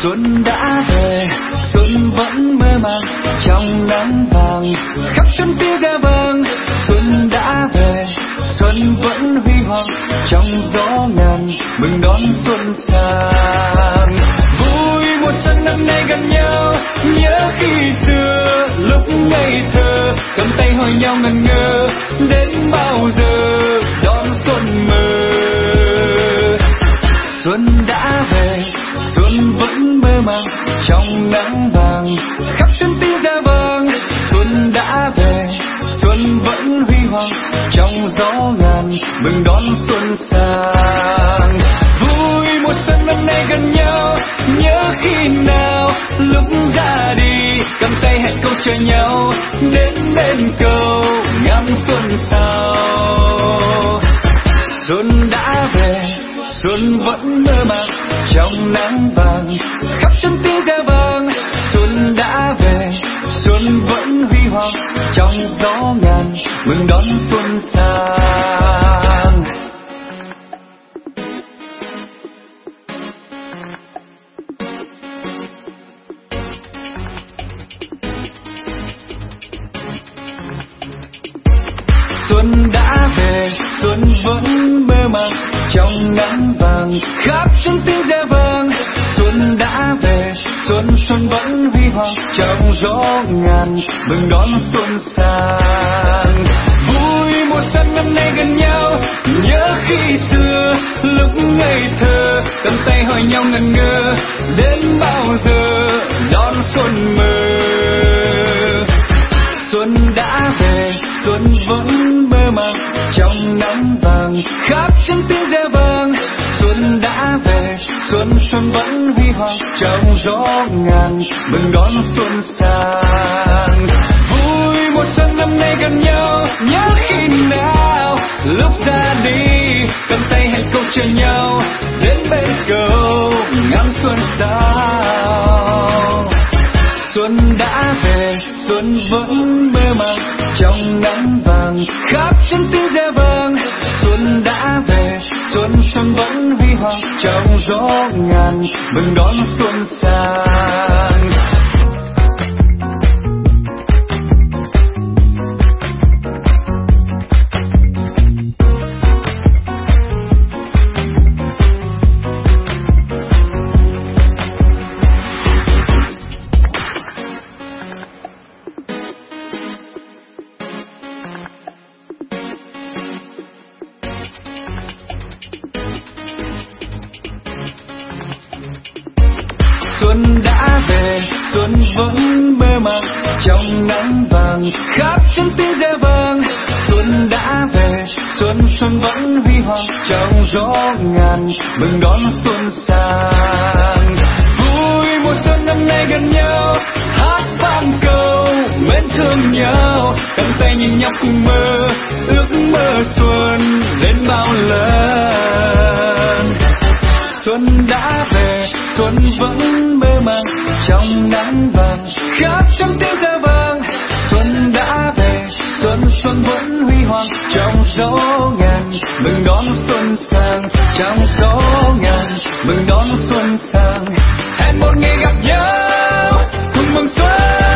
Xuân đã về, xuân vẫn mơ màng trong nắng vàng, khắp sân tiếng reo vang. Xuân đã về, xuân vẫn huy hoàng trong gió ngàn, mừng đón xuân sang. Vui mùa xuân năm nay gần nhau, nhớ khi xưa lúc ngây thơ, cầm tay hỏi nhau ngần ngơ, đến bao giờ đón xuân mơ. Xuân đã về, xuân vẫn mơ màng trong nắng vàng, khắp sân tiếng reo vang. Xuân đã về, xuân vẫn huy hoàng trong gió ngàn, mừng đón xuân sang. Vui mùa xuân năm nay gần nhau, nhớ khi nào lúc ra đi, cầm tay hẹn câu chờ nhau, đến bên cầu ngắm xuân sau. Xuân đã về, xuân vẫn mơ màng trong nắng vàng, khắp sân tiếng reo vang. Xuân đã về, xuân vẫn huy hoàng trong gió ngàn, mừng đón xuân sang. Xuân đã về, xuân vẫn mơ màng trong nắng vàng, khắp sân tiếng reo vang. Xuân đã về, xuân vẫn huy hoàng trong gió ngàn, mừng đón xuân sang. Vui mùa xuân năm nay gần nhau, nhớ khi xưa lúc ngây thơ, cầm tay hỏi nhau ngần ngơ, đến bao giờ đón xuân mơ. Xuân đã về, xuân vẫn mơ màng trong nắng vàng, khắp sân tiếng reo vang. Xuân đã về, xuân vẫn huy hoàng trong gió ngàn, mừng đón xuân sang. Vui mùa xuân năm nay gần nhau, nhớ khi nào lúc ra đi, cầm tay hẹn câu chờ nhau, đến bên cầu ngắm xuân sau. Xuân đã về, xuân vẫn mơ màng trong nắng vàng, khắp sân tiếng reo vang. Xuân đã về, xuân vẫn huy hoàng trong gió ngàn, mừng đón xuân sang. Xuân đã về, xuân vẫn mơ màng trong nắng vàng, khắp sân tiếng reo vang. Xuân đã về, xuân vẫn huy hoàng trong gió ngàn, mừng đón xuân sang. Vui mùa xuân năm nay gần nhau, hát vang câu mến thương nhau, cầm tay nhìn nhau cùng mơ, ước mơ xuân đến bao lần. Xuân đã về, xuân vẫn mơ màng trong nắng vàng, khắp sân tiếng reo vang. Xuân đã về, xuân vẫn huy hoàng trong gió ngàn, mừng đón xuân sang. Trong gió ngàn, mừng đón xuân sang. Hẹn một ngày gặp nhau cùng mừng xuân.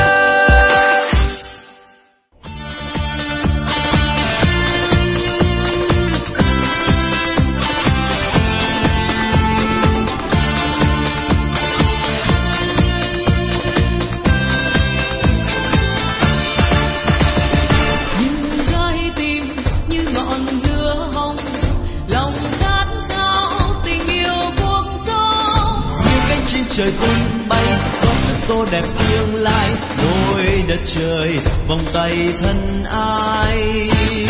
Trời tung bay có sức tô đẹp tương lai, đôi đất trời vòng tay thân ai.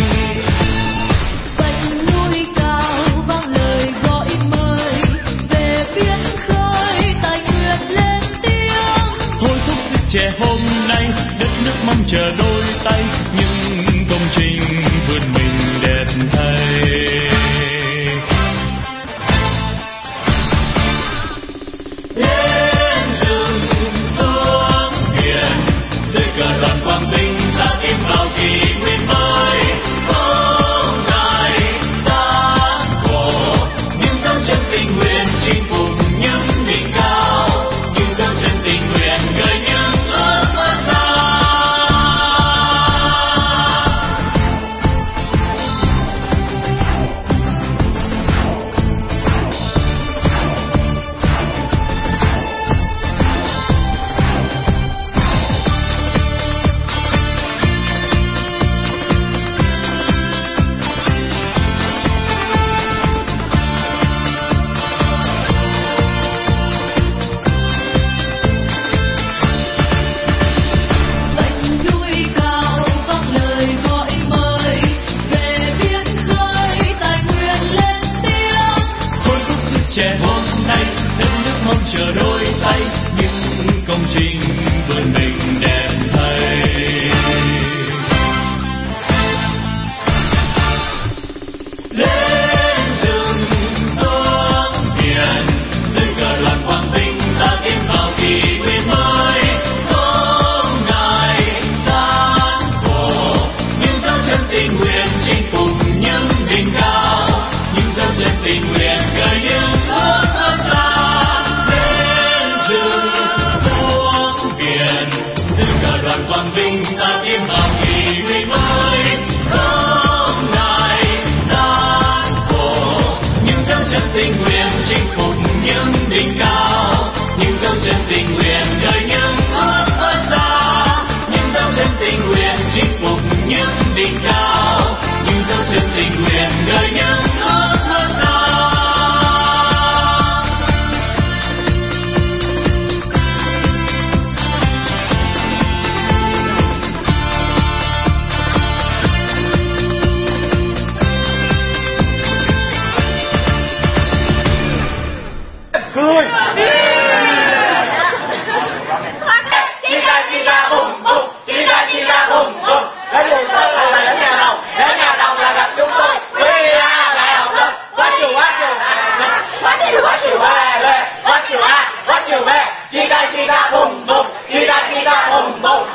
Vành núi cao vang lời gọi mời, về biển khơi tài nguyện lên tiếng. Thôi thúc sức trẻ hôm nay, đất nước mong chờ đôi tay, những công trình vươn mình đẹp thay. quang vinh ta tiến vào kỷ nguyên mới. Hôm nay gian khổ, những dấu chân tình nguyện chinh phục những đỉnh cao, những dấu chân tình nguyện gợi những ước mơ xa, những dấu chân tình nguyện chinh phục những đỉnh cao, những dấu chân tình nguyện gợi những ước mơ xa. Cười. Chica bum bum, chica bum bum. Đến mùa xuân là đến nhà đồng là gặp chúng tôi. We are Đại học Lâm. What you man? Chica bum bum, chica bum bum.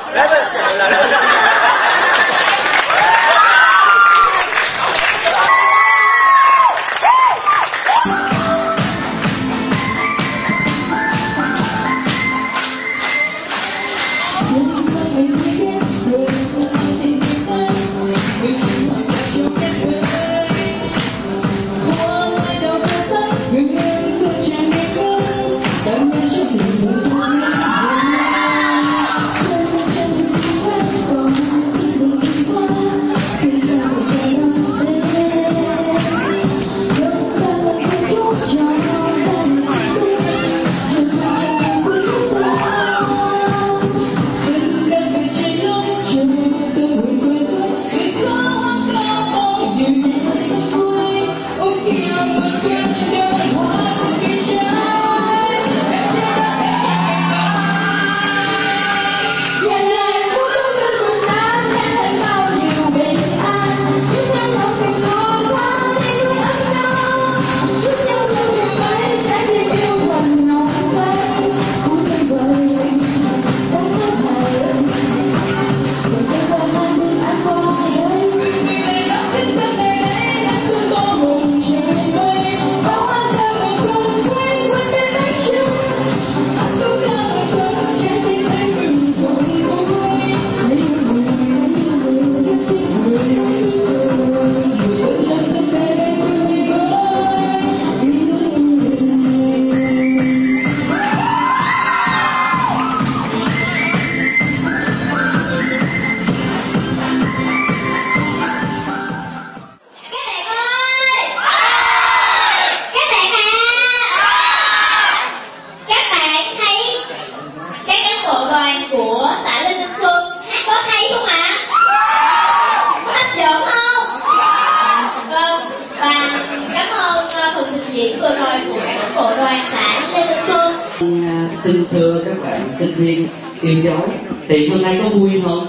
Xin thưa các bạn sinh viên yêu dấu, thì hôm nay có vui không?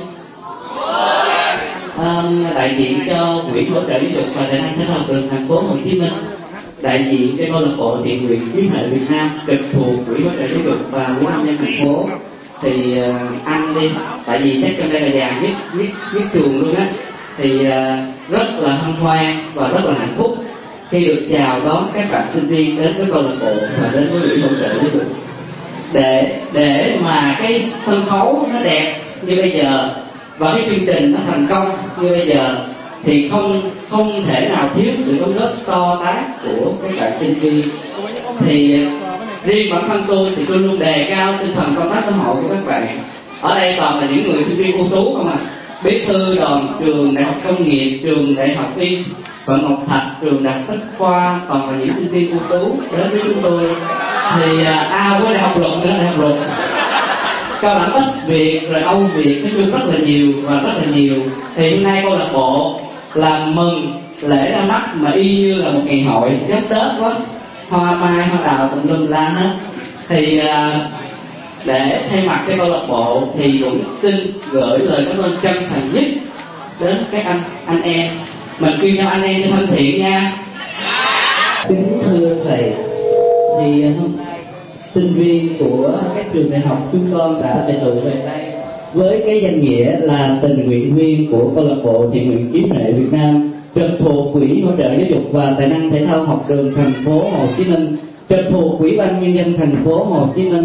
Đại diện cho Quỹ hỗ trợ giáo dục và tài năng thể thao trường thành phố Hồ Chí Minh, đại diện cho câu lạc bộ thiện nguyện trí tuệ Việt Nam trực thuộc Quỹ hỗ trợ giáo dục và Ủy ban nhân dân thành phố, thì ăn đi, tại vì chắc trong đây là vàng nhất trường luôn á, thì rất là hân hoan và rất là hạnh phúc khi được chào đón các bạn sinh viên đến với câu lạc bộ và đến với Quỹ hỗ trợ giáo dục. Để mà cái sân khấu nó đẹp như bây giờ và cái chương trình nó thành công như bây giờ thì không thể nào thiếu sự đóng góp to tát của các bạn sinh viên. Thì riêng bản thân tôi thì tôi luôn đề cao tinh thần công tác xã hội của các bạn. Ở đây toàn là những người sinh viên ưu tú không à, bí thư đoàn trường Đại học Công nghiệp, trường Đại học Y và Ngọc Thạch, trường Đại học Bách Khoa, toàn là những sinh viên ưu tú đến với chúng tôi. Thì với Đại học Luật nữa, Đại học Luật, cao đẳng Bắc Việt rồi Âu Việt, nói chung rất là nhiều và rất là nhiều. Thì hôm nay câu lạc bộ làm mừng lễ ra mắt mà y như là một ngày hội giáp Tết quá, hoa mai hoa đào tùm lum la hết. Thì để thay mặt cái câu lạc bộ thì cũng xin gửi lời cảm ơn chân thành nhất đến các anh em. Mình kêu nhau anh em cho thân thiện nha. Kính thưa thầy, thì hôm nay sinh viên của các trường đại học chúng con đã tề tụ về đây với cái danh nghĩa là tình nguyện viên của câu lạc bộ thiện nguyện trí tuệ Việt Nam trực thuộc Quỹ hỗ trợ giáo dục và tài năng thể thao học đường thành phố Hồ Chí Minh, trực thuộc Ủy ban nhân dân thành phố Hồ Chí Minh,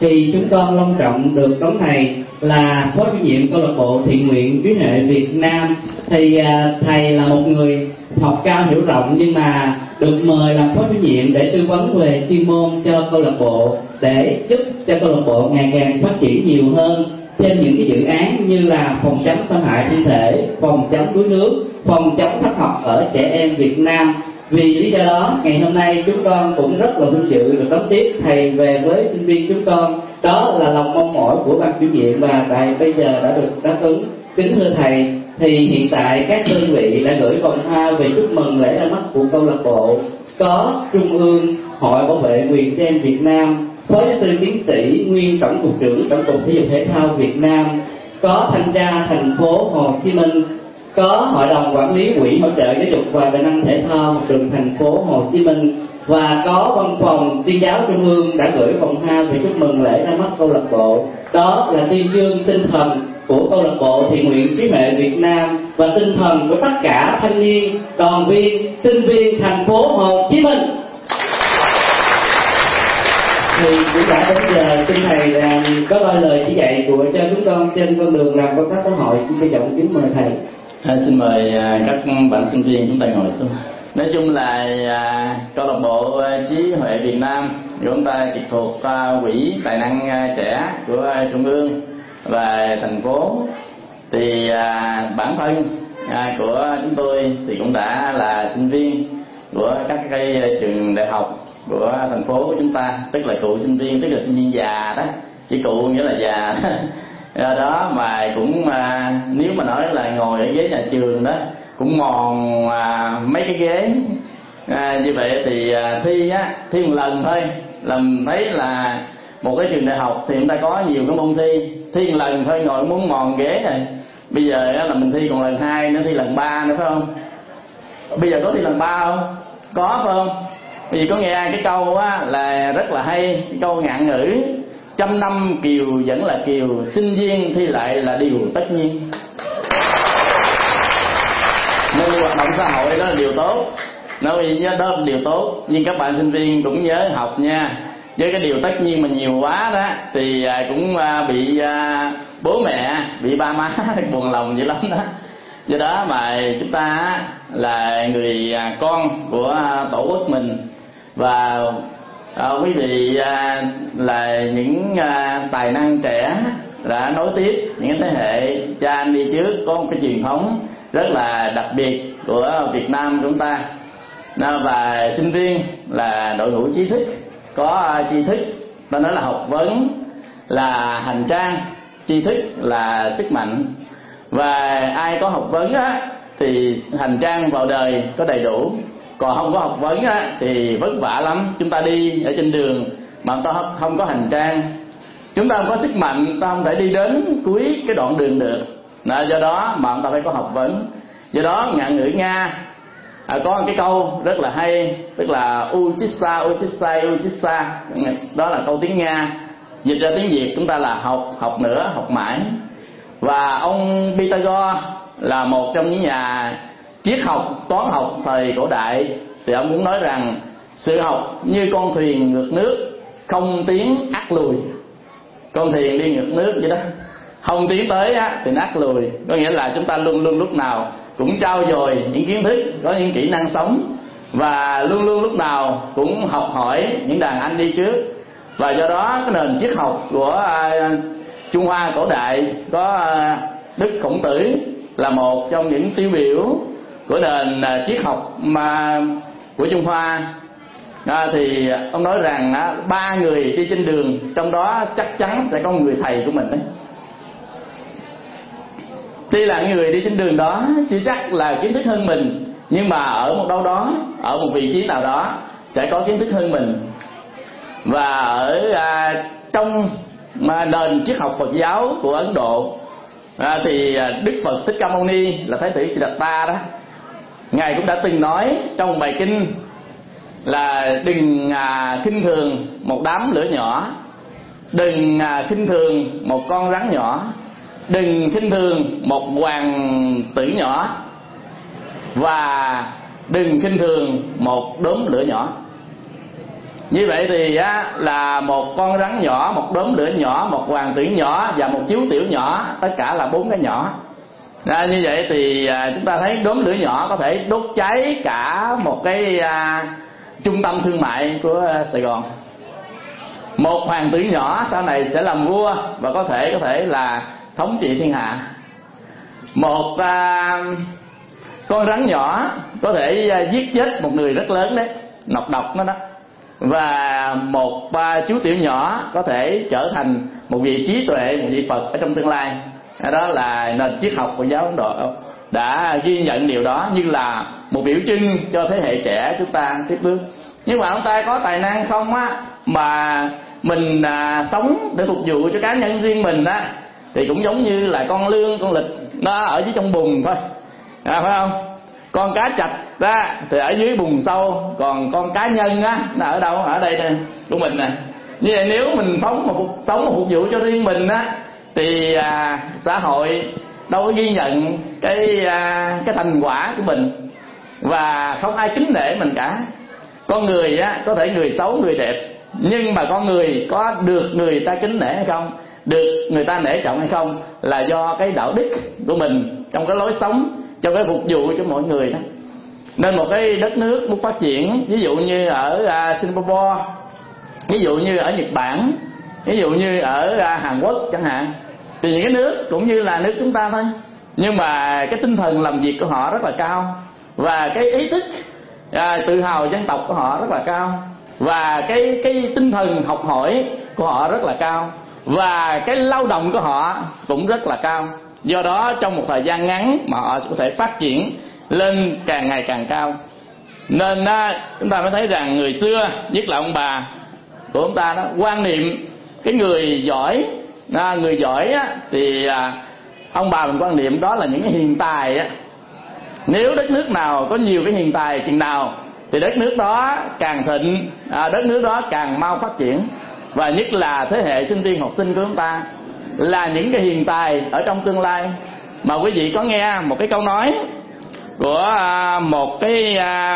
thì chúng con long trọng được đón thầy là phó chủ nhiệm câu lạc bộ thiện nguyện Trí Huệ Việt Nam. Thì thầy là một người học cao hiểu rộng, nhưng mà được mời làm phó chủ nhiệm để tư vấn về chuyên môn cho câu lạc bộ, để giúp cho câu lạc bộ ngày càng phát triển nhiều hơn trên những cái dự án như là phòng chống xâm hại thân thể, phòng chống đuối nước, phòng chống thất học ở trẻ em Việt Nam. Vì lý do đó, ngày hôm nay chúng con cũng rất là vinh dự được đón tiếp thầy về với sinh viên chúng con. Đó là lòng mong mỏi của ban chủ nhiệm và thầy bây giờ đã được đáp ứng. Kính thưa thầy, thì hiện tại các đơn vị đã gửi vòng hoa về chúc mừng lễ ra mắt của câu lạc bộ. Có Trung ương Hội Bảo vệ quyền trẻ em Việt Nam, Phó giáo sư tiến sĩ nguyên Tổng cục trưởng Tổng cục Thể dục Thể thao Việt Nam, có thanh tra thành phố Hồ Chí Minh, có Hội đồng quản lý quỹ hỗ trợ giáo dục và tài năng thể thao học đường thành phố Hồ Chí Minh, và có văn phòng tuyên giáo trung ương đã gửi vòng hoa về chúc mừng lễ ra mắt câu lạc bộ. Đó là tuyên dương tinh thần của câu lạc bộ thiện nguyện Trí Huệ Việt Nam và tinh thần của tất cả thanh niên, đoàn viên, sinh viên thành phố Hồ Chí Minh. Thì cũng đã đến giờ xin thầy có đôi lời chỉ dạy của cho chúng con trên con đường làm công tác xã hội. Xin trân trọng kính mời thầy. Xin mời các bạn sinh viên chúng ta ngồi xuống. Nói chung là câu lạc bộ Trí Huệ Việt Nam chúng ta trực thuộc quỹ tài năng trẻ của trung ương và thành phố. Thì bản thân của chúng tôi thì cũng đã là sinh viên của các cái trường đại học của thành phố của chúng ta, tức là cựu sinh viên, tức là sinh viên già đó, chỉ cựu nghĩa là già đó. Do đó mà cũng nếu mà nói là ngồi ở ghế nhà trường đó cũng mòn mấy cái ghế. Như vậy thì thi một lần thôi, làm thấy là một cái trường đại học thì chúng ta có nhiều cái môn thi một lần thôi ngồi muốn mòn ghế rồi. Bây giờ là mình thi còn lần 2 nữa, thi lần 3 nữa phải không? Bây giờ có thi lần 3 không? Có phải không? Vì có nghe cái câu là rất là hay, cái câu ngạn ngữ: trăm năm kiều vẫn là kiều, sinh viên thi lại là điều tất nhiên. Nên hoạt động xã hội đó là điều tốt, nói đó là điều tốt, nhưng các bạn sinh viên cũng nhớ học nha. Với cái điều tất nhiên mà nhiều quá đó thì cũng bị bố mẹ, bị ba má buồn lòng dữ lắm đó. Do đó mà chúng ta là người con của tổ quốc mình, và quý vị là những tài năng trẻ đã nối tiếp những thế hệ cha anh đi trước, có một cái truyền thống rất là đặc biệt của Việt Nam chúng ta. Và sinh viên là đội ngũ trí thức, có tri thức, ta nói là học vấn là hành trang, tri thức là sức mạnh. Và ai có học vấn thì hành trang vào đời có đầy đủ, còn không có học vấn thì vất vả lắm. Chúng ta đi ở trên đường mà ta không có hành trang, chúng ta không có sức mạnh, ta không thể đi đến cuối cái đoạn đường được. Do đó mà ta phải có học vấn. Do đó ngạn ngữ Nga có một cái câu rất là hay, tức là Uchitsa, Uchitsa, Uchitsa. Đó là câu tiếng Nga, dịch ra tiếng Việt chúng ta là học, học nữa, học mãi. Và ông Pythagore là một trong những nhà triết học, toán học thời cổ đại, thì ông cũng nói rằng sự học như con thuyền ngược nước, không tiến ắt lùi. Con thuyền đi ngược nước vậy đó, không tiến tới thì nó ắt lùi. Có nghĩa là chúng ta luôn luôn lúc nào cũng trau dồi những kiến thức, có những kỹ năng sống, và luôn luôn lúc nào cũng học hỏi những đàn anh đi trước. Và do đó cái nền triết học của Trung Hoa cổ đại có Đức Khổng Tử là một trong những tiêu biểu của nền triết học mà của Trung Hoa. Thì ông nói rằng 3 người đi trên đường, trong đó chắc chắn sẽ có người thầy của mình đấy. Tuy là người đi trên đường đó chưa chắc là kiến thức hơn mình, nhưng mà ở một đâu đó, ở một vị trí nào đó sẽ có kiến thức hơn mình. Và ở trong nền triết học Phật giáo của Ấn Độ thì Đức Phật Thích Ca Mâu Ni là Thái tử Siddhartha đó, ngài cũng đã từng nói trong bài kinh là đừng khinh thường một đám lửa nhỏ, đừng khinh thường một con rắn nhỏ, đừng khinh thường một hoàng tử nhỏ, và đừng khinh thường một đốm lửa nhỏ. Như vậy thì là một con rắn nhỏ, một đốm lửa nhỏ, một hoàng tử nhỏ và một chiếu tiểu nhỏ, tất cả là 4 cái nhỏ. Như vậy thì chúng ta thấy đốm lửa nhỏ có thể đốt cháy cả một cái trung tâm thương mại của Sài Gòn. Một hoàng tử nhỏ sau này sẽ làm vua và có thể là thống trị thiên hạ. Một con rắn nhỏ có thể giết chết một người rất lớn đấy, nọc độc nó đó. Và một chú tiểu nhỏ có thể trở thành một vị trí tuệ, một vị Phật ở trong tương lai. Đó là nền triết học của giáo Ấn Độ đã ghi nhận điều đó như là một biểu trưng cho thế hệ trẻ chúng ta tiếp bước. Nhưng mà ông ta có tài năng không mà mình sống để phục vụ cho cá nhân riêng mình thì cũng giống như là con lươn, con lịch nó ở dưới trong bùn thôi, phải không? Con cá chạch thì ở dưới bùn sâu, còn con cá nhân nó ở đâu? Ở đây nè, của mình nè. Như vậy nếu mình sống một phục vụ cho riêng mình thì xã hội đâu có ghi nhận cái thành quả của mình, và không ai kính nể mình cả. Con người có thể người xấu, người đẹp, nhưng mà con người có được người ta kính nể hay không, được người ta nể trọng hay không là do cái đạo đức của mình trong cái lối sống, trong cái phục vụ cho mọi người đó. Nên một cái đất nước muốn phát triển, ví dụ như ở Singapore, ví dụ như ở Nhật Bản, ví dụ như ở Hàn Quốc chẳng hạn, thì những cái nước cũng như là nước chúng ta thôi, nhưng mà cái tinh thần làm việc của họ rất là cao, và cái ý thức tự hào dân tộc của họ rất là cao, và cái tinh thần học hỏi của họ rất là cao, và cái lao động của họ cũng rất là cao. Do đó trong một thời gian ngắn mà họ có thể phát triển lên càng ngày càng cao. Nên chúng ta mới thấy rằng người xưa, nhất là ông bà của chúng ta đó, quan niệm cái người giỏi, thì ông bà mình quan niệm đó là những cái hiền tài. Nếu đất nước nào có nhiều cái hiền tài chừng nào thì đất nước đó càng thịnh, đất nước đó càng mau phát triển. Và nhất là thế hệ sinh viên học sinh của chúng ta là những cái hiền tài ở trong tương lai. Mà quý vị có nghe một cái câu nói của một cái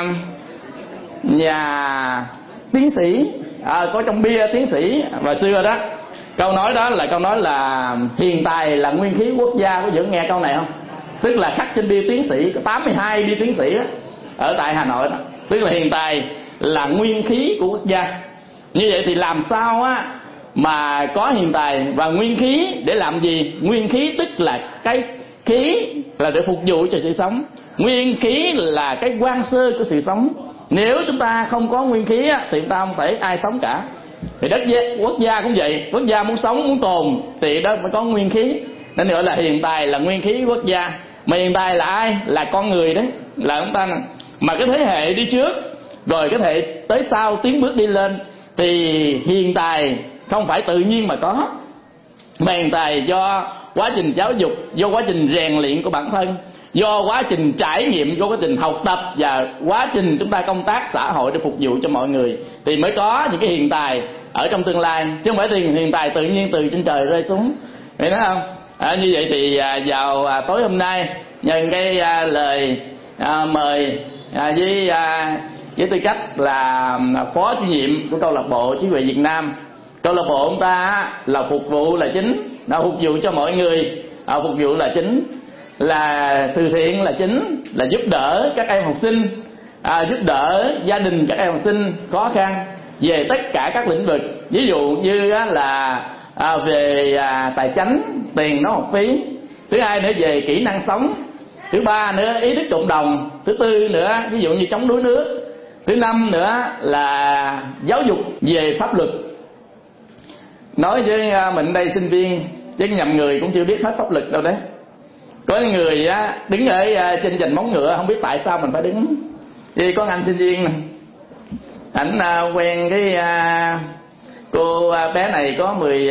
nhà tiến sĩ, có trong bia tiến sĩ và xưa đó. Câu nói đó là hiền tài là nguyên khí quốc gia. Có vẫn nghe câu này không? Tức là khắc trên bia tiến sĩ, có 82 bia tiến sĩ đó, ở tại Hà Nội đó. Tức là hiền tài là nguyên khí của quốc gia. Như vậy thì làm sao mà có hiền tài và nguyên khí để làm gì? Nguyên khí tức là cái khí là để phục vụ cho sự sống, nguyên khí là cái quan sơ của sự sống. Nếu chúng ta không có nguyên khí thì chúng ta không thể ai sống cả. Thì quốc gia cũng vậy, quốc gia muốn sống, muốn tồn thì đó phải có nguyên khí, nên gọi là hiền tài là nguyên khí quốc gia. Mà hiền tài là ai? Là con người đấy, là chúng ta. Mà cái thế hệ đi trước rồi cái thế hệ tới sau tiến bước đi lên thì hiền tài không phải tự nhiên mà có, mà hiền tài do quá trình giáo dục, do quá trình rèn luyện của bản thân, do quá trình trải nghiệm, do quá trình học tập và quá trình chúng ta công tác xã hội để phục vụ cho mọi người thì mới có những cái hiền tài ở trong tương lai, chứ không phải thì hiền tài tự nhiên từ trên trời rơi xuống, hiểu đó không? Như vậy thì vào tối hôm nay nhân cái lời mời với tư cách là phó chủ nhiệm của câu lạc bộ trí huệ Việt Nam. Câu lạc bộ chúng ta là phục vụ là chính, là phục vụ cho mọi người, phục vụ là chính, là từ thiện là chính, là giúp đỡ các em học sinh, giúp đỡ gia đình các em học sinh khó khăn về tất cả các lĩnh vực. Ví dụ như là về tài chánh, tiền đóng học phí. Thứ hai nữa về kỹ năng sống. Thứ ba nữa ý thức cộng đồng. Thứ tư nữa ví dụ như chống đuối nước. Thứ năm nữa là giáo dục về pháp luật. Nói với mình đây sinh viên chứ nhầm người cũng chưa biết hết pháp luật đâu đấy. Có người đứng ở trên giành móng ngựa, không biết tại sao mình phải đứng. Thì có anh sinh viên này, ảnh quen cái cô bé này có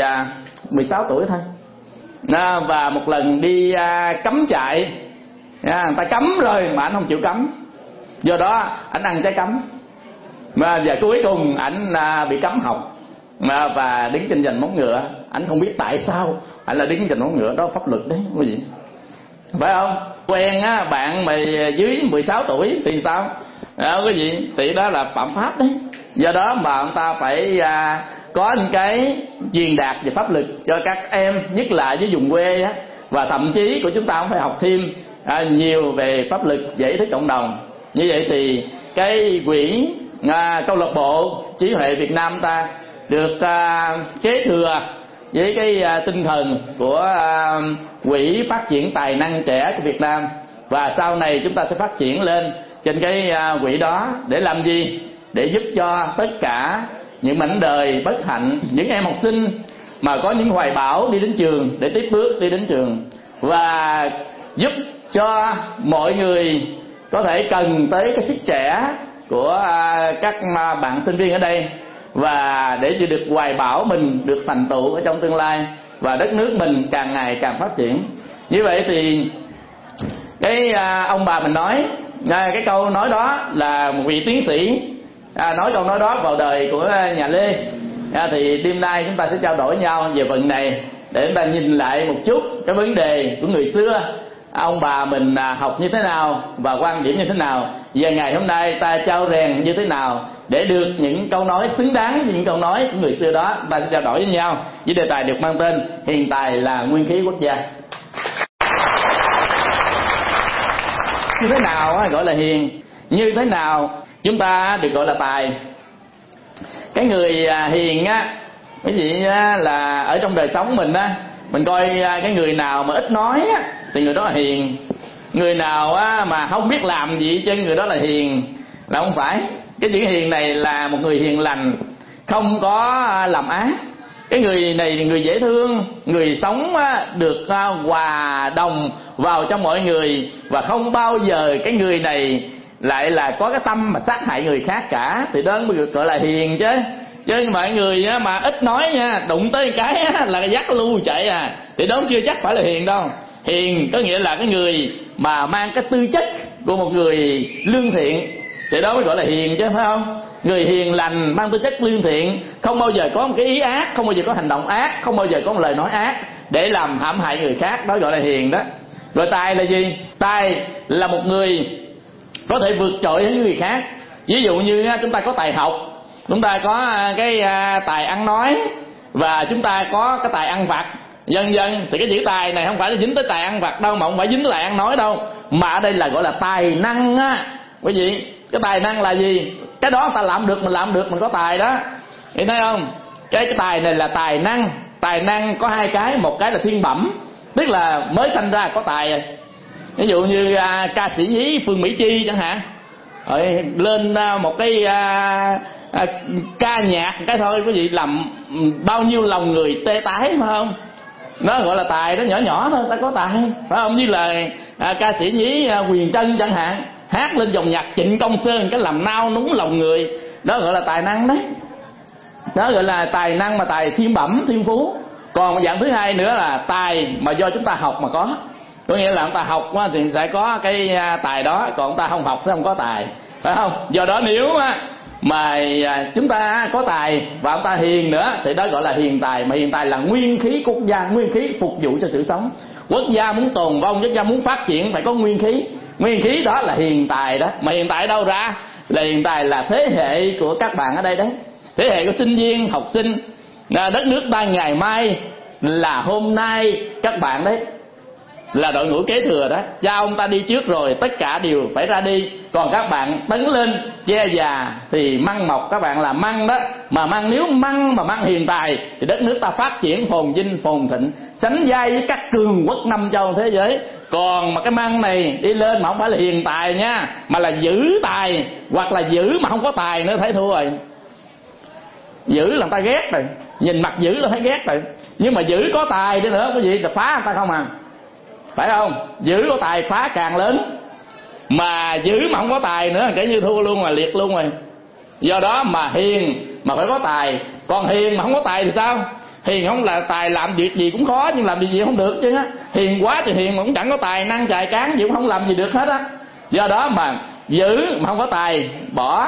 16 tuổi thôi. Và một lần đi cắm trại, người ta cấm rồi mà ảnh không chịu cấm, do đó ảnh ăn trái cấm. Và cuối cùng ảnh bị cấm học và đứng trên giành móng ngựa. Ảnh không biết tại sao ảnh là đứng trên móng ngựa, đó pháp luật đấy quý vị, phải không? Quen bạn mà dưới 16 tuổi thì sao quý vị, thì đó là phạm pháp đấy. Do đó mà ông ta phải có những cái truyền đạt về pháp lực cho các em, nhất là với vùng quê á, và thậm chí của chúng ta cũng phải học thêm nhiều về pháp lực về ý thức cộng đồng. Như vậy thì cái quỹ câu lạc bộ trí huệ Việt Nam ta được kế thừa với cái tinh thần của quỹ phát triển tài năng trẻ của Việt Nam, và sau này chúng ta sẽ phát triển lên trên cái quỹ đó để làm gì? Để giúp cho tất cả những mảnh đời bất hạnh, những em học sinh mà có những hoài bão đi đến trường để tiếp bước đi đến trường, và giúp cho mọi người có thể cần tới cái sức trẻ của các bạn sinh viên ở đây, và để cho được hoài bão mình được thành tựu ở trong tương lai và đất nước mình càng ngày càng phát triển. Như vậy thì cái ông bà mình nói cái câu nói đó là một vị tiến sĩ nói câu nói đó vào đời của nhà Lê. Thì đêm nay chúng ta sẽ trao đổi nhau về phần này để chúng ta nhìn lại một chút cái vấn đề của người xưa, ông bà mình học như thế nào và quan điểm như thế nào, và ngày hôm nay ta trao rèn như thế nào để được những câu nói xứng đáng với những câu nói của người xưa đó. Ta sẽ trao đổi với nhau với đề tài được mang tên hiền tài là nguyên khí quốc gia. Như thế nào gọi là hiền? Như thế nào chúng ta được gọi là tài? Cái người hiền á, cái gì là ở trong đời sống mình á, mình coi cái người nào mà ít nói á thì người đó là hiền. Người nào mà không biết làm gì cho người đó là hiền, là không phải. Cái chữ hiền này là một người hiền lành, không có làm ác. Cái người này là người dễ thương, người sống được hòa đồng vào trong mọi người, và không bao giờ cái người này lại là có cái tâm mà sát hại người khác cả, thì đó mới được gọi là hiền chứ. Chứ mọi người mà ít nói nha, đụng tới cái là dắt lưu chạy thì đó chưa chắc phải là hiền đâu. Hiền có nghĩa là cái người mà mang cái tư chất của một người lương thiện, thì đó mới gọi là hiền chứ, phải không? Người hiền lành mang tư chất lương thiện, không bao giờ có một cái ý ác, không bao giờ có hành động ác, không bao giờ có một lời nói ác để làm hãm hại người khác, đó gọi là hiền đó. Rồi tài là gì? Tài là một người có thể vượt trội với người khác. Ví dụ như chúng ta có tài học, chúng ta có cái tài ăn nói, và chúng ta có cái tài ăn vặt, vân vân. Thì cái chữ tài này không phải là dính tới tài ăn vặt đâu, mà không phải dính tới tài ăn nói đâu, mà ở đây là gọi là tài năng á quý vị. Cái tài năng là gì? Cái đó ta làm được, mình có tài đó, thì thấy không? Cái tài này là tài năng. Tài năng có hai cái, một cái là thiên bẩm, tức là mới sinh ra có tài. Ví dụ như ca sĩ nhí Phương Mỹ Chi chẳng hạn, rồi lên một cái ca nhạc cái thôi quý vị, làm bao nhiêu lòng người tê tái, phải không? Nó gọi là tài, nó nhỏ nhỏ thôi, ta có tài, phải không? Như là ca sĩ nhí Huyền Trân chẳng hạn, hát lên dòng nhạc Trịnh Công Sơn cái làm nao núng lòng người, đó gọi là tài năng đấy. Đó gọi là tài năng mà tài thiên bẩm, thiên phú. Còn một dạng thứ hai nữa là tài mà do chúng ta học mà có. Có nghĩa là chúng ta học thì sẽ có cái tài đó, còn chúng ta không học thì không có tài, phải không? Do đó nếu mà chúng ta có tài và chúng ta hiền nữa thì đó gọi là hiền tài. Mà hiền tài là nguyên khí quốc gia, nguyên khí phục vụ cho sự sống. Quốc gia muốn tồn vong, quốc gia muốn phát triển phải có nguyên khí. Nguyên khí đó là hiền tài đó. Mà hiền tài đâu ra? Là hiền tài là thế hệ của các bạn ở đây đấy, thế hệ của sinh viên, học sinh. Đất nước ta ngày mai là hôm nay các bạn đấy, là đội ngũ kế thừa đó. Cha ông ta đi trước rồi, tất cả đều phải ra đi, còn các bạn tấn lên che già thì măng mọc, các bạn là măng đó. Mà măng, nếu măng mà măng hiền tài thì đất nước ta phát triển phồn vinh phồn thịnh, sánh vai với các cường quốc năm châu thế giới. Còn mà cái măng này đi lên mà không phải là hiền tài nha, mà là giữ tài, hoặc là giữ mà không có tài nữa, thấy thua rồi. Giữ là người ta ghét rồi, nhìn mặt giữ là thấy ghét rồi. Nhưng mà giữ có tài đi nữa, cái gì là phá người ta không à, phải không? Giữ có tài phá càng lớn, mà giữ mà không có tài nữa kể như thua luôn, mà liệt luôn rồi. Do đó mà hiền mà phải có tài. Còn hiền mà không có tài thì sao? Hiền không là tài, làm việc gì cũng khó, nhưng làm việc gì không được chứ á. Hiền quá thì hiền mà cũng chẳng có tài năng chài cán gì, cũng không làm gì được hết á. Do đó mà giữ mà không có tài bỏ,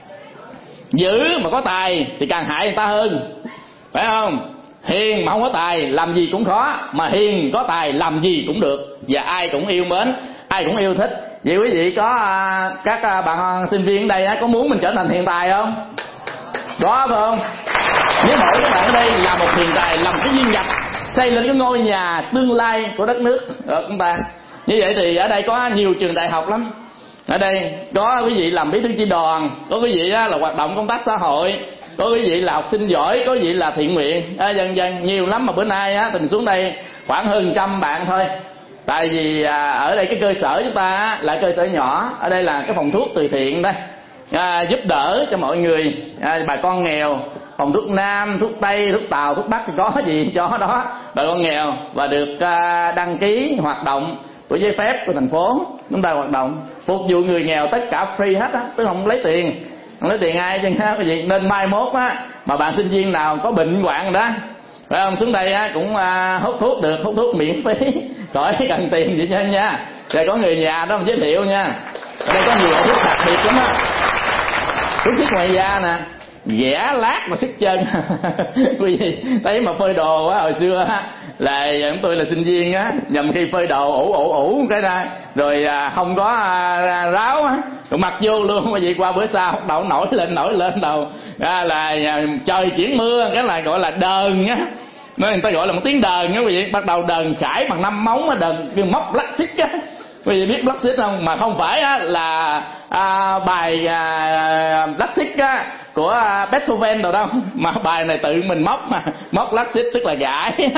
giữ mà có tài thì càng hại người ta hơn, phải không? Hiền mà không có tài làm gì cũng khó, mà hiền có tài làm gì cũng được, và ai cũng yêu mến, ai cũng yêu thích. Vậy quý vị có các bạn sinh viên ở đây có muốn mình trở thành hiền tài không? Đó phải không? Nếu mỗi các bạn ở đây là một hiện tài, làm cái viên gạch xây lên cái ngôi nhà tương lai của đất nước của chúng ta. Như vậy thì ở đây có nhiều trường đại học lắm. Ở đây có quý vị làm bí thư chi đoàn, có quý vị là hoạt động công tác xã hội, có quý vị là học sinh giỏi, có quý vị là thiện nguyện, dần dần nhiều lắm. Mà bữa nay Tình xuống đây khoảng hơn 100 bạn thôi. Tại vì ở đây cái cơ sở chúng ta là cơ sở nhỏ, ở đây là cái phòng thuốc từ thiện đây, giúp đỡ cho mọi người, bà con nghèo, phòng thuốc Nam, thuốc Tây, thuốc Tàu, thuốc Bắc thì có gì cho đó bà con nghèo, và được đăng ký hoạt động của giấy phép của thành phố chúng ta hoạt động phục vụ người nghèo, tất cả free hết á, tức không lấy tiền, không lấy tiền ai chứ cái gì. Nên mai mốt mà bạn sinh viên nào có bệnh hoạn đó phải không, xuống đây cũng hút thuốc được, hút thuốc miễn phí, khỏi cần tiền gì hết nha. Rồi có người nhà đó giới thiệu nha. Ở đây có nhiều thuốc đặc biệt lắm á, thuốc xích ngoài da nè, vẽ lát mà sức chân. Quý vị thấy mà phơi đồ hồi xưa là tôi là sinh viên nhầm khi phơi đồ ủ cái ra rồi không có ráo rồi mặc vô luôn. Quý vị qua bữa sau bắt đầu nổi lên đầu là trời chuyển mưa, cái là gọi là đờn á, nói người ta gọi là một tiếng đờn á quý vị. Bắt đầu đờn khải bằng 5 móng đờn cái móc lắc xích á. Quý vị biết lắc xích không? Mà không phải là bài lắc xích của Beethoven rồi đâu, mà bài này tự mình móc lắc xích, tức là gãi.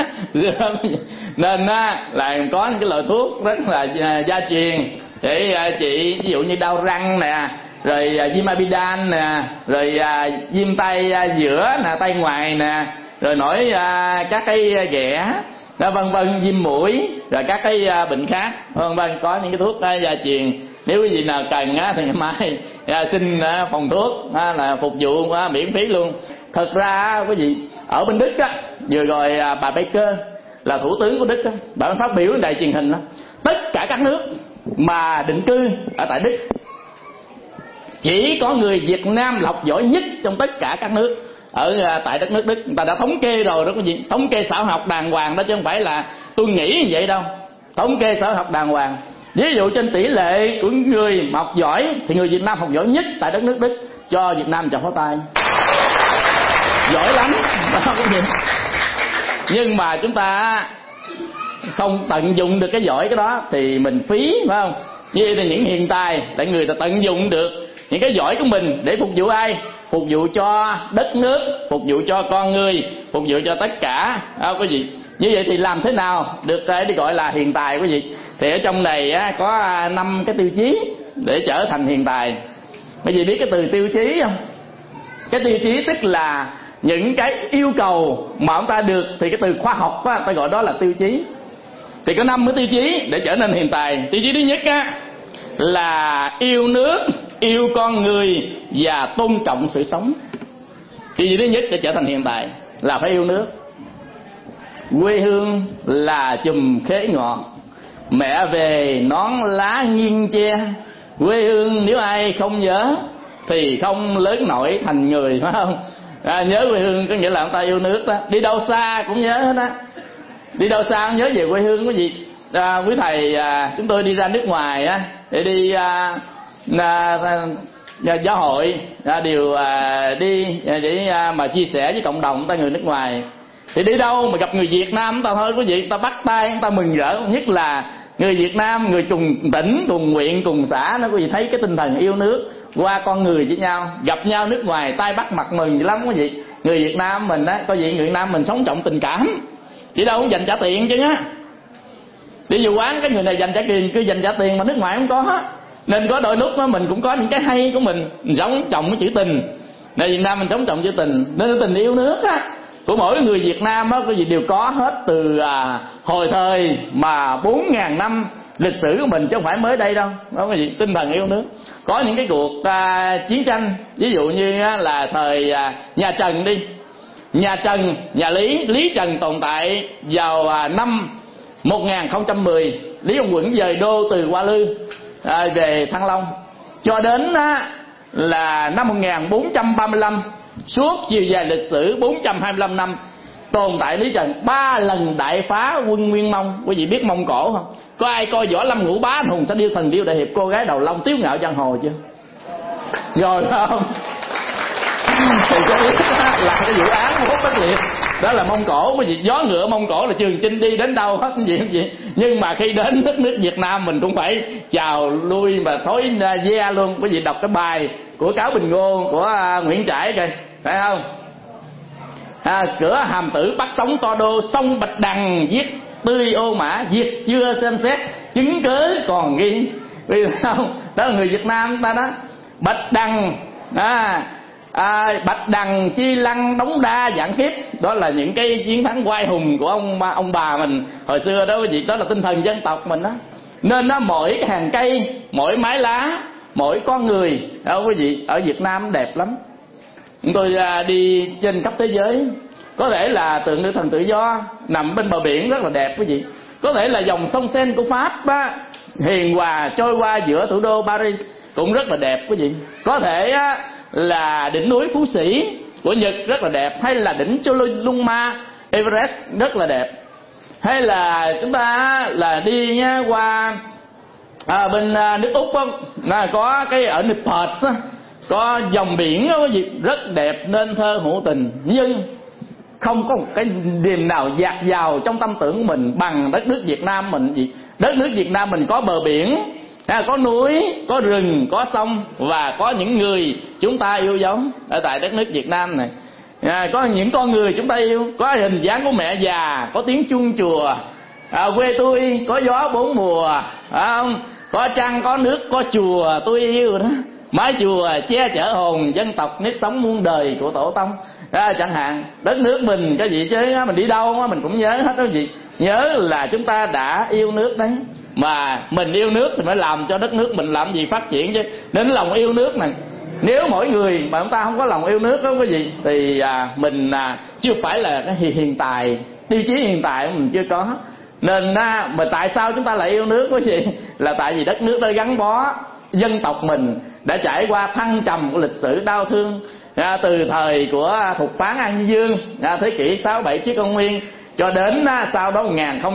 Nên là có những cái loại thuốc rất là gia truyền để trị, ví dụ như đau răng nè, rồi viêm amidan nè, rồi viêm tay giữa nè, tay ngoài nè, rồi nổi các cái ghẻ đó, vân vân, viêm mũi, rồi các cái bệnh khác vân vân. Có những cái thuốc gia truyền, nếu quý vị nào cần thì ngày mai xin phòng thuốc là phục vụ miễn phí luôn. Thật ra quý vị ở bên Đức vừa rồi bà Baker là thủ tướng của Đức bà phát biểu trên đài truyền hình tất cả các nước mà định cư ở tại Đức chỉ có người Việt Nam là học giỏi nhất trong tất cả các nước ở tại đất nước Đức. Người ta đã thống kê rồi đó quý vị, thống kê xã hội học đàng hoàng đó, chứ không phải là tôi nghĩ như vậy đâu, thống kê xã hội học đàng hoàng. Ví dụ trên tỷ lệ của người mà học giỏi thì người Việt Nam học giỏi nhất tại đất nước Đức, cho Việt Nam chào pháo tay, giỏi lắm đó quý vị. Nhưng mà chúng ta không tận dụng được cái giỏi cái đó thì mình phí, phải không? Như vậy là những hiện tài để người ta tận dụng được những cái giỏi của mình để phục vụ ai? Phục vụ cho đất nước, phục vụ cho con người, phục vụ cho tất cả quý vị. Như vậy thì làm thế nào được để gọi là hiện tài quý vị? Thì ở trong này có 5 cái tiêu chí để trở thành hiện tài. Quý vị biết cái từ tiêu chí không? Cái tiêu chí tức là những cái yêu cầu mà ông ta được, thì cái từ khoa học ta gọi đó là tiêu chí. Thì có 5 cái tiêu chí để trở nên hiện tài. Tiêu chí thứ nhất là yêu nước, yêu con người và tôn trọng sự sống. Tiêu chí thứ nhất để trở thành hiện tài là phải yêu nước. Quê hương là chùm khế ngọt, mẹ về nón lá nghiêng che. Quê hương nếu ai không nhớ thì không lớn nổi thành người, phải không? Nhớ quê hương có nghĩa là ông ta yêu nước đó. Đi đâu xa cũng nhớ hết á, đi đâu xa cũng nhớ về quê hương quý vị. Quý thầy chúng tôi đi ra nước ngoài để đi giáo hội đều đi để mà chia sẻ với cộng đồng ta người nước ngoài. Thì đi đâu mà gặp người Việt Nam ta thôi quý vị, ta bắt tay ta mừng rỡ, nhất là người Việt Nam, người cùng tỉnh, cùng huyện, cùng xã nó quý vị thấy cái tinh thần yêu nước qua con người với nhau, gặp nhau nước ngoài tay bắt mặt mừng dữ lắm quý vị. Người Việt Nam mình có gì người Việt Nam mình sống trọng tình cảm, chỉ đâu cũng dành trả tiền chứ á. Đi vô quán cái người này dành trả tiền, cứ dành trả tiền mà nước ngoài không có. Nên có đôi lúc mình cũng có những cái hay của mình sống trọng cái chữ tình. Nơi Việt Nam mình sống trọng chữ tình, nên tình yêu nước của mỗi người Việt Nam có gì đều có hết từ hồi thời mà 4.000 năm lịch sử của mình, chứ không phải mới đây đâu. Đó cái gì tinh thần yêu nước. Có những cái cuộc chiến tranh, ví dụ như là thời nhà Trần đi, nhà Trần, nhà Lý Trần tồn tại vào năm 1010. Lý Công Uẩn dời đô từ Hoa Lư về Thăng Long, cho đến là năm 1435, suốt chiều dài lịch sử 425 năm tồn tại Lý Trần 3 lần đại phá quân Nguyên Mông. Quý vị biết Mông Cổ không? Có ai coi Võ Lâm Ngũ Bá Hùng Sa Điêu Thần Điêu Đại Hiệp cô gái đầu lông tiếu ngạo giang hồ chưa? Rồi không? thì cho biết là cái vụ án hốt tất liệt đó là Mông Cổ. Cái gì gió ngựa Mông Cổ là Trường Chinh đi đến đâu hết cái gì. Nhưng mà khi đến đất nước Việt Nam mình cũng phải chào lui mà thối da luôn. Cái gì đọc cái bài của Cáo Bình Ngô của Nguyễn Trãi kìa, phải không? Cửa Hàm Tử bắt sống to đô, sông Bạch Đằng giết tươi ô mã, diệt chưa xem xét chứng cớ còn ghi. Vì không? Đó là người Việt Nam ta đó. Bạch Đằng Bạch Đằng, Chi Lăng, Đống Đa, Vạn Kiếp, đó là những cái chiến thắng oai hùng của ông bà mình hồi xưa đó quý vị. Đó là tinh thần dân tộc mình đó. Nên nó mỗi cái hàng cây, mỗi mái lá, mỗi con người đó quý vị, ở Việt Nam đẹp lắm. Chúng tôi đi trên khắp thế giới, có thể là tượng nữ thần tự do nằm bên bờ biển rất là đẹp quý vị. Có thể là dòng sông Seine của Pháp á, hiền hòa trôi qua giữa thủ đô Paris cũng rất là đẹp quý vị. Có thể á, là đỉnh núi Phú Sĩ của Nhật rất là đẹp, hay là đỉnh Chomolungma Everest rất là đẹp, hay là chúng ta là đi qua bên nước Úc đó, có cái ở Newport đó, có dòng biển đó, gì rất đẹp nên thơ hữu tình. Nhưng không có một cái niềm nào dạt dào trong tâm tưởng của mình bằng đất nước Việt Nam mình gì. Đất nước Việt Nam mình có bờ biển, có núi, có rừng, có sông, và có những người chúng ta yêu dấu ở tại đất nước Việt Nam này. Có những con người chúng ta yêu, có hình dáng của mẹ già, có tiếng chuông chùa. Quê tôi có gió bốn mùa, không? Có trăng, có nước, có chùa tôi yêu đó. Mái chùa che chở hồn dân tộc nếp sống muôn đời của tổ tông. Chẳng hạn đất nước mình cái gì chứ mình đi đâu mình cũng nhớ hết đó gì. Nhớ là chúng ta đã yêu nước đấy. Mà mình yêu nước thì phải làm cho đất nước mình làm gì phát triển chứ. Nên lòng yêu nước này, nếu mỗi người mà chúng ta không có lòng yêu nước đó cái gì thì mình chưa phải là cái hiện tại, tiêu chí hiện tại mình chưa có. Nên mà tại sao chúng ta lại yêu nước quý vị? Là tại vì đất nước đó gắn bó dân tộc mình đã trải qua thăng trầm của lịch sử đau thương, từ thời của Thục Phán An Dương thế kỷ 6-7 trước công nguyên cho đến sau đó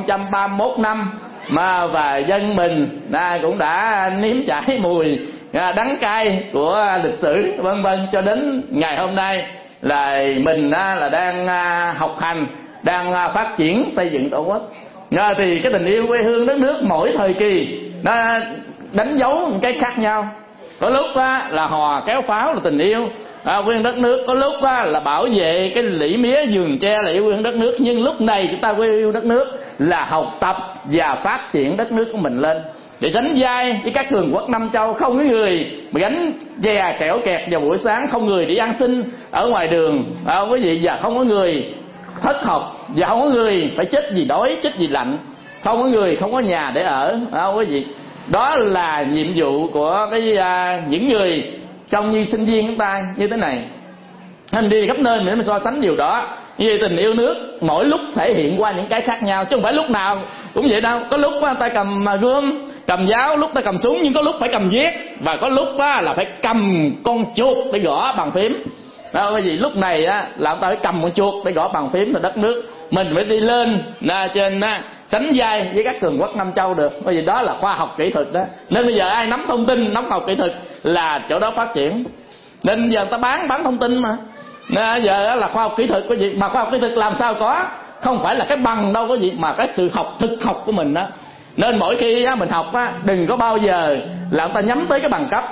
1031 năm mà và dân mình cũng đã nếm trải mùi đắng cay của lịch sử vân vân, cho đến ngày hôm nay là mình là đang học hành, đang phát triển xây dựng tổ quốc. Thì cái tình yêu quê hương đất nước mỗi thời kỳ nó đánh dấu một cái khác nhau. Có lúc là hò kéo pháo là tình yêu quê hương đất nước, có lúc là bảo vệ cái lĩ mía vườn tre là yêu quê hương đất nước. Nhưng lúc này chúng ta quê yêu đất nước là học tập và phát triển đất nước của mình lên để sánh vai với các cường quốc Nam Châu. Không có người mà gánh chè kẹo kẹt vào buổi sáng, không người đi ăn xin ở ngoài đường quý vị, và không có người thất học, và không có người phải chết vì đói, chết vì lạnh, không có người không có nhà để ở quý vị. Đó là nhiệm vụ của những người trong như sinh viên chúng ta như thế này. Nên đi khắp nơi để mà so sánh điều đó. Như vậy tình yêu nước mỗi lúc thể hiện qua những cái khác nhau, chứ không phải lúc nào cũng vậy đâu. Có lúc ta cầm gươm, cầm giáo, lúc ta cầm súng, nhưng có lúc phải cầm viết, và có lúc là phải cầm con chuột để gõ bàn phím. Đó, bởi vì lúc này là ta phải cầm con chuột để gõ bàn phím, là đất nước mình phải đi lên trên sánh vai với các cường quốc Nam Châu được. Bởi vì đó là khoa học kỹ thuật đó. Nên bây giờ ai nắm thông tin, nắm khoa học kỹ thuật là chỗ đó phát triển. Nên giờ ta bán thông tin mà. Nên giờ là khoa học kỹ thuật có gì mà khoa học kỹ thuật làm sao có, không phải là cái bằng đâu có gì, mà cái sự thực học của mình đó. Nên mỗi khi mình học đừng có bao giờ là ta nhắm tới cái bằng cấp,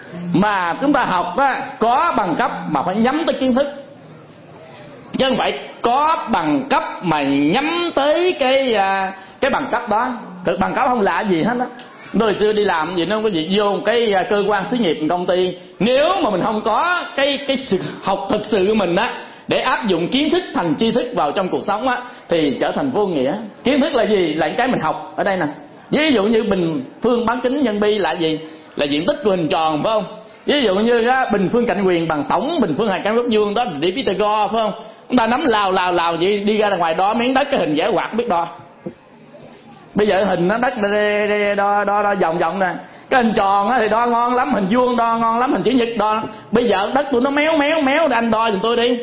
mà chúng ta học có bằng cấp mà phải nhắm tới kiến thức, chứ không phải có bằng cấp mà nhắm tới cái bằng cấp đó. Thực bằng cấp không lạ gì hết đó. Tôi xưa đi làm gì nó có gì vô cái cơ quan xí nghiệp công ty, nếu mà mình không có cái sự học thực sự của mình để áp dụng kiến thức thành tri thức vào trong cuộc sống thì trở thành vô nghĩa. Kiến thức là gì? Là những cái mình học ở đây nè. Ví dụ như bình phương bán kính nhân bi là gì? Là diện tích của hình tròn, phải không? Ví dụ như bình phương cạnh quyền bằng tổng bình phương hai cạnh góc vuông, đó là đi Pythagore, phải không? Chúng ta nắm lào vậy, đi ra ngoài đó miếng đất cái hình vẽ quạt biết đo. Bây giờ hình nó đất đo vòng nè, cái hình tròn thì đo ngon lắm, hình vuông đo ngon lắm, hình chữ nhật đo. Bây giờ đất tôi nó méo thì anh đo giùm tôi đi.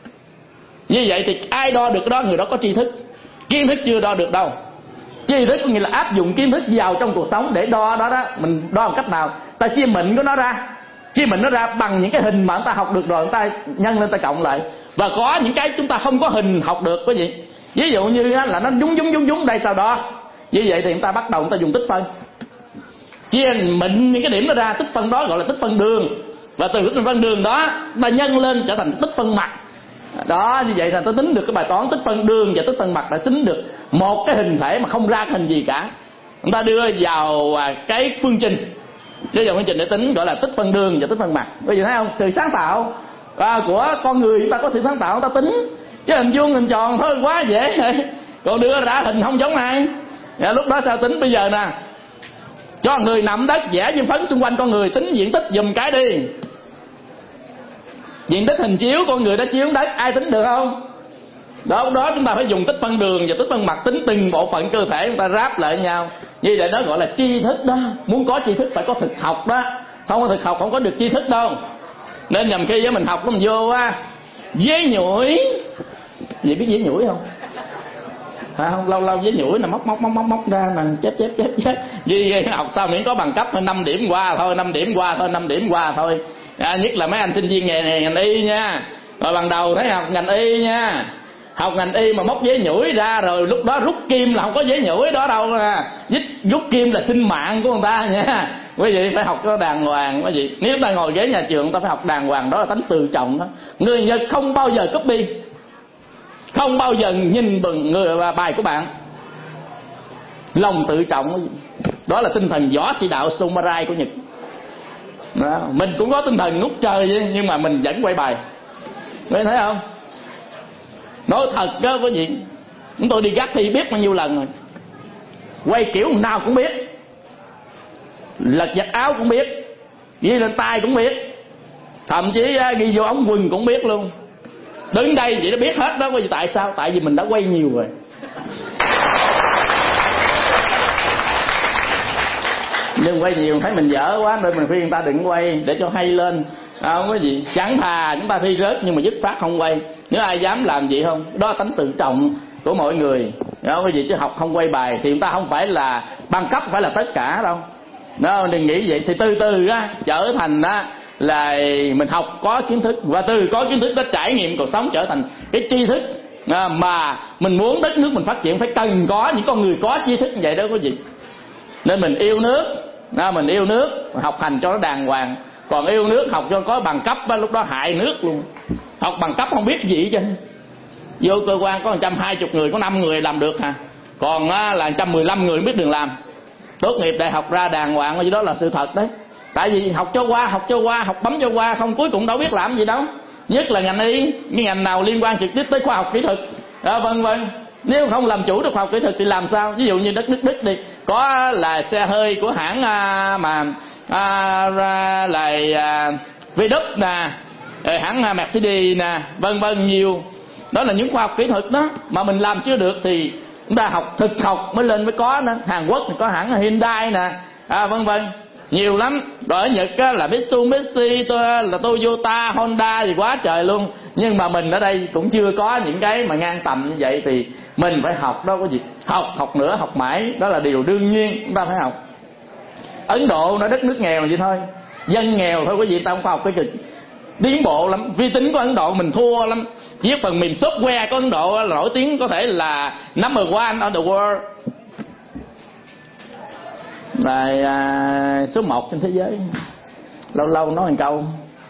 Như vậy thì ai đo được cái đó, người đó có tri thức. Kiến thức chưa đo được đâu. Tri thức có nghĩa là áp dụng kiến thức vào trong cuộc sống để đo đó. Mình đo bằng cách nào? Ta chia mịn của nó ra, Chí Minh nó ra bằng những cái hình mà người ta học được rồi, người ta nhân lên, ta cộng lại. Và có những cái chúng ta không có hình học được, có gì? Ví dụ như là nó dúng đây sau đó. Như vậy thì người ta bắt đầu người ta dùng tích phân, chia mịn những cái điểm đó ra, tích phân đó gọi là tích phân đường. Và từ tích phân đường đó ta nhân lên trở thành tích phân mặt. Đó, như vậy là ta tính được cái bài toán tích phân đường và tích phân mặt, đã tính được một cái hình thể mà không ra cái hình gì cả. Người ta đưa vào cái phương trình, đưa vào phương trình để tính, gọi là tích phân đường và tích phân mặt. Bây giờ thấy không, sự sáng tạo của con người, chúng ta có sự sáng tạo, người ta tính. Chứ hình vuông hình tròn thôi quá dễ. Còn đưa ra hình không giống ai. Lúc đó sao tính? Bây giờ nè, cho người nằm đất vẽ viên phấn xung quanh con người, tính diện tích dùm cái đi. Diện tích hình chiếu con người đã chiếu đất, ai tính được không? Đó chúng ta phải dùng tích phân đường và tích phân mặt, tính từng bộ phận cơ thể chúng ta ráp lại với nhau. Như vậy đó gọi là tri thức đó. Muốn có tri thức phải có thực học đó. Không có thực học không có được tri thức đâu. Nên nhầm khi với mình học nó mình vô á, dế nhủi. Vậy biết dế nhủi không? Không, lâu dế nhủi là móc ra là chép. Vì học sao miễn có bằng cấp thôi, 5 điểm qua thôi, 5 điểm qua thôi. Nhất là mấy anh sinh viên ngành y nha. Rồi ban đầu thấy học ngành y nha, học ngành y mà móc dế nhủi ra rồi lúc đó rút kim là không có dế nhủi đó đâu nha. Rút kim là sinh mạng của người ta nha. Quý vị phải học cho đàng hoàng quý vị. Nếu ta ngồi ghế nhà trường ta phải học đàng hoàng, đó là tánh tự trọng đó. Người Nhật không bao giờ copy, không bao giờ nhìn bằng người bài của bạn. Lòng tự trọng đó là tinh thần võ sĩ đạo samurai của Nhật đó. Mình cũng có tinh thần ngút trời vậy, nhưng mà mình vẫn quay bài. Mấy thấy không? Nói thật đó quý vị, chúng tôi đi gác thi biết bao nhiêu lần rồi, quay kiểu nào cũng biết, lật giặt áo cũng biết, ghi lên tay cũng biết, thậm chí ghi vô ống quần cũng biết luôn. Đứng đây vậy nó biết hết đó quý vị. Tại sao? Tại vì mình đã quay nhiều rồi. Nhưng quay nhiều thấy mình dở quá nên mình khuyên người ta đừng quay để cho hay lên. Không có gì, chẳng thà chúng ta thi rớt nhưng mà dứt phát không quay. Nếu ai dám làm vậy không? Đó là tánh tự trọng của mọi người. Không có gì, chứ học không quay bài thì chúng ta không phải là bằng cấp, phải là tất cả đâu. Đó, đừng nghĩ vậy. Thì từ từ á trở thành á là mình học có kiến thức, và từ có kiến thức đó trải nghiệm cuộc sống trở thành cái tri thức. Mà mình muốn đất nước mình phát triển phải cần có những con người có tri thức như vậy đó quý vị. Nên mình yêu nước, mình yêu nước, học hành cho nó đàng hoàng. Còn yêu nước học cho có bằng cấp đó, lúc đó hại nước luôn. Học bằng cấp không biết gì chứ. Vô cơ quan có 120 người, có 5 người làm được hả? Còn là 115 người biết đường làm. Tốt nghiệp đại học ra đàng hoàng, gì đó là sự thật đấy. Tại vì học cho qua, học bấm cho qua, không cuối cùng đâu biết làm gì đâu. Nhất là ngành y, cái ngành nào liên quan trực tiếp tới khoa học kỹ thuật, vân vân. Nếu không làm chủ được khoa học kỹ thuật thì làm sao? Ví dụ như đất nước Đức đi, có là xe hơi của hãng là VW nè, hãng Mercedes nè, vân vân nhiều. Đó là những khoa học kỹ thuật đó mà mình làm chưa được thì chúng ta học thực học mới lên mới có nữa. Hàn Quốc thì có hãng Hyundai nè, vân vân nhiều lắm. Rồi ở Nhật á, là Mitsubishi, là Toyota, Honda gì quá trời luôn. Nhưng mà mình ở đây cũng chưa có những cái mà ngang tầm như vậy thì mình phải học đó, có gì học nữa, học mãi, đó là điều đương nhiên chúng ta phải học. Ấn Độ nó đất nước nghèo vậy thôi, dân nghèo thôi quý vị, ta không khoa học cái kịch tiến bộ lắm. Vi tính của Ấn Độ mình thua lắm. Với phần mềm software của Ấn Độ là nổi tiếng, có thể là number one on the world, là số 1 trên thế giới. Lâu lâu nói một câu.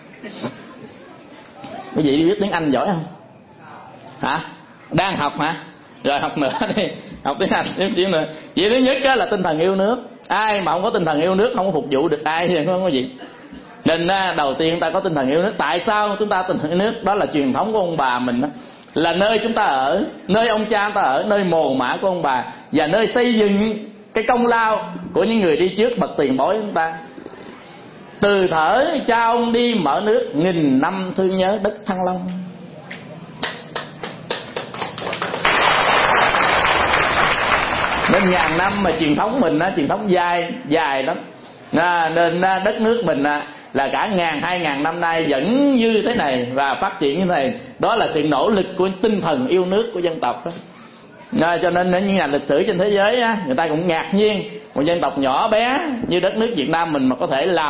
Quý vị biết tiếng Anh giỏi không? Hả? Đang học hả? Rồi học nữa đi, học tiếng Anh chút xíu nữa. Vậy thứ nhất là tinh thần yêu nước. Ai mà không có tinh thần yêu nước không có phục vụ được ai thì không có gì. Nên đầu tiên chúng ta có tinh thần yêu nước. Tại sao chúng ta tinh thần yêu nước? Đó là truyền thống của ông bà mình đó. Là nơi chúng ta ở, nơi ông cha chúng ta ở, nơi mồ mả của ông bà, và nơi xây dựng cái công lao của những người đi trước bậc tiền bối chúng ta. Từ thở cha ông đi mở nước, nghìn năm thương nhớ đất Thăng Long. Nên ngàn năm mà truyền thống mình truyền thống dài lắm. Nên đất nước mình là cả 1000-2000 năm nay vẫn như thế này và phát triển như thế này. Đó là sự nỗ lực của tinh thần yêu nước của dân tộc đó. Cho nên những nhà lịch sử trên thế giới người ta cũng ngạc nhiên, một dân tộc nhỏ bé như đất nước Việt Nam mình mà có thể làm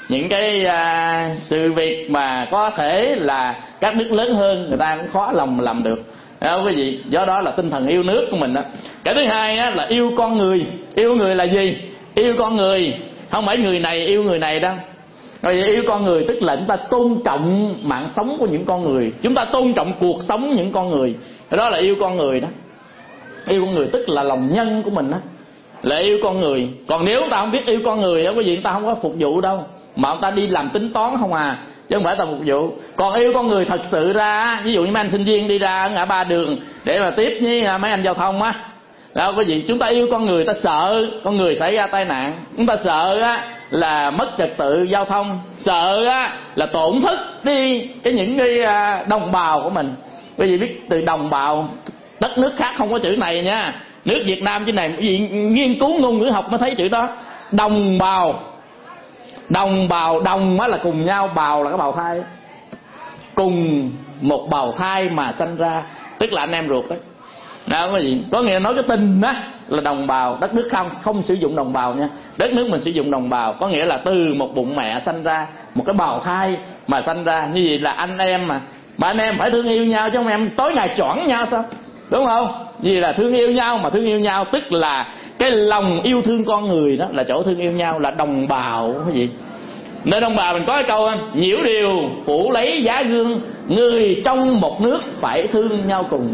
những cái sự việc mà có thể là các nước lớn hơn người ta cũng khó lòng làm được, thấy không quý vị? Do đó là tinh thần yêu nước của mình đó. Cái thứ hai á, là yêu con người. Yêu người là gì? Yêu con người không phải người này yêu người này đâu. Rồi yêu con người tức là chúng ta tôn trọng mạng sống của những con người, chúng ta tôn trọng cuộc sống những con người, đó là yêu con người đó. Yêu con người tức là lòng nhân của mình đó, là yêu con người. Còn nếu ta không biết yêu con người đó, quý vị, ta không có phục vụ đâu, mà ta đi làm tính toán không à, chứ không phải ta phục vụ. Còn yêu con người thật sự ra, ví dụ như mấy anh sinh viên đi ra ngã ba đường để mà tiếp với mấy anh giao thông á, đâu quý vị, chúng ta yêu con người, ta sợ con người xảy ra tai nạn, chúng ta sợ á là mất trật tự giao thông, sợ á là tổn thất đi những cái đồng bào của mình. Quý vị biết từ đồng bào, đất nước khác không có chữ này nha, nước Việt Nam chữ này, quý vị nghiên cứu ngôn ngữ học mới thấy chữ đó. Đồng bào, đồng bào, đồng á là cùng nhau, bào là cái bào thai, cùng một bào thai mà sanh ra, tức là anh em ruột đấy. Đó quý vị, có nghĩa nói cái tình á là đồng bào. Đất nước không sử dụng đồng bào nha, đất nước mình sử dụng đồng bào, có nghĩa là từ một bụng mẹ sanh ra, một cái bào thai mà sanh ra. Như vậy là anh em mà anh em phải thương yêu nhau, chứ không em tối ngày choảng nhau sao, đúng không? Vì là thương yêu nhau, mà thương yêu nhau tức là cái lòng yêu thương con người, đó là chỗ thương yêu nhau, là đồng bào quý vị. Nên đồng bào mình có cái câu nhiễu điều phủ lấy giá gương, người trong một nước phải thương nhau cùng.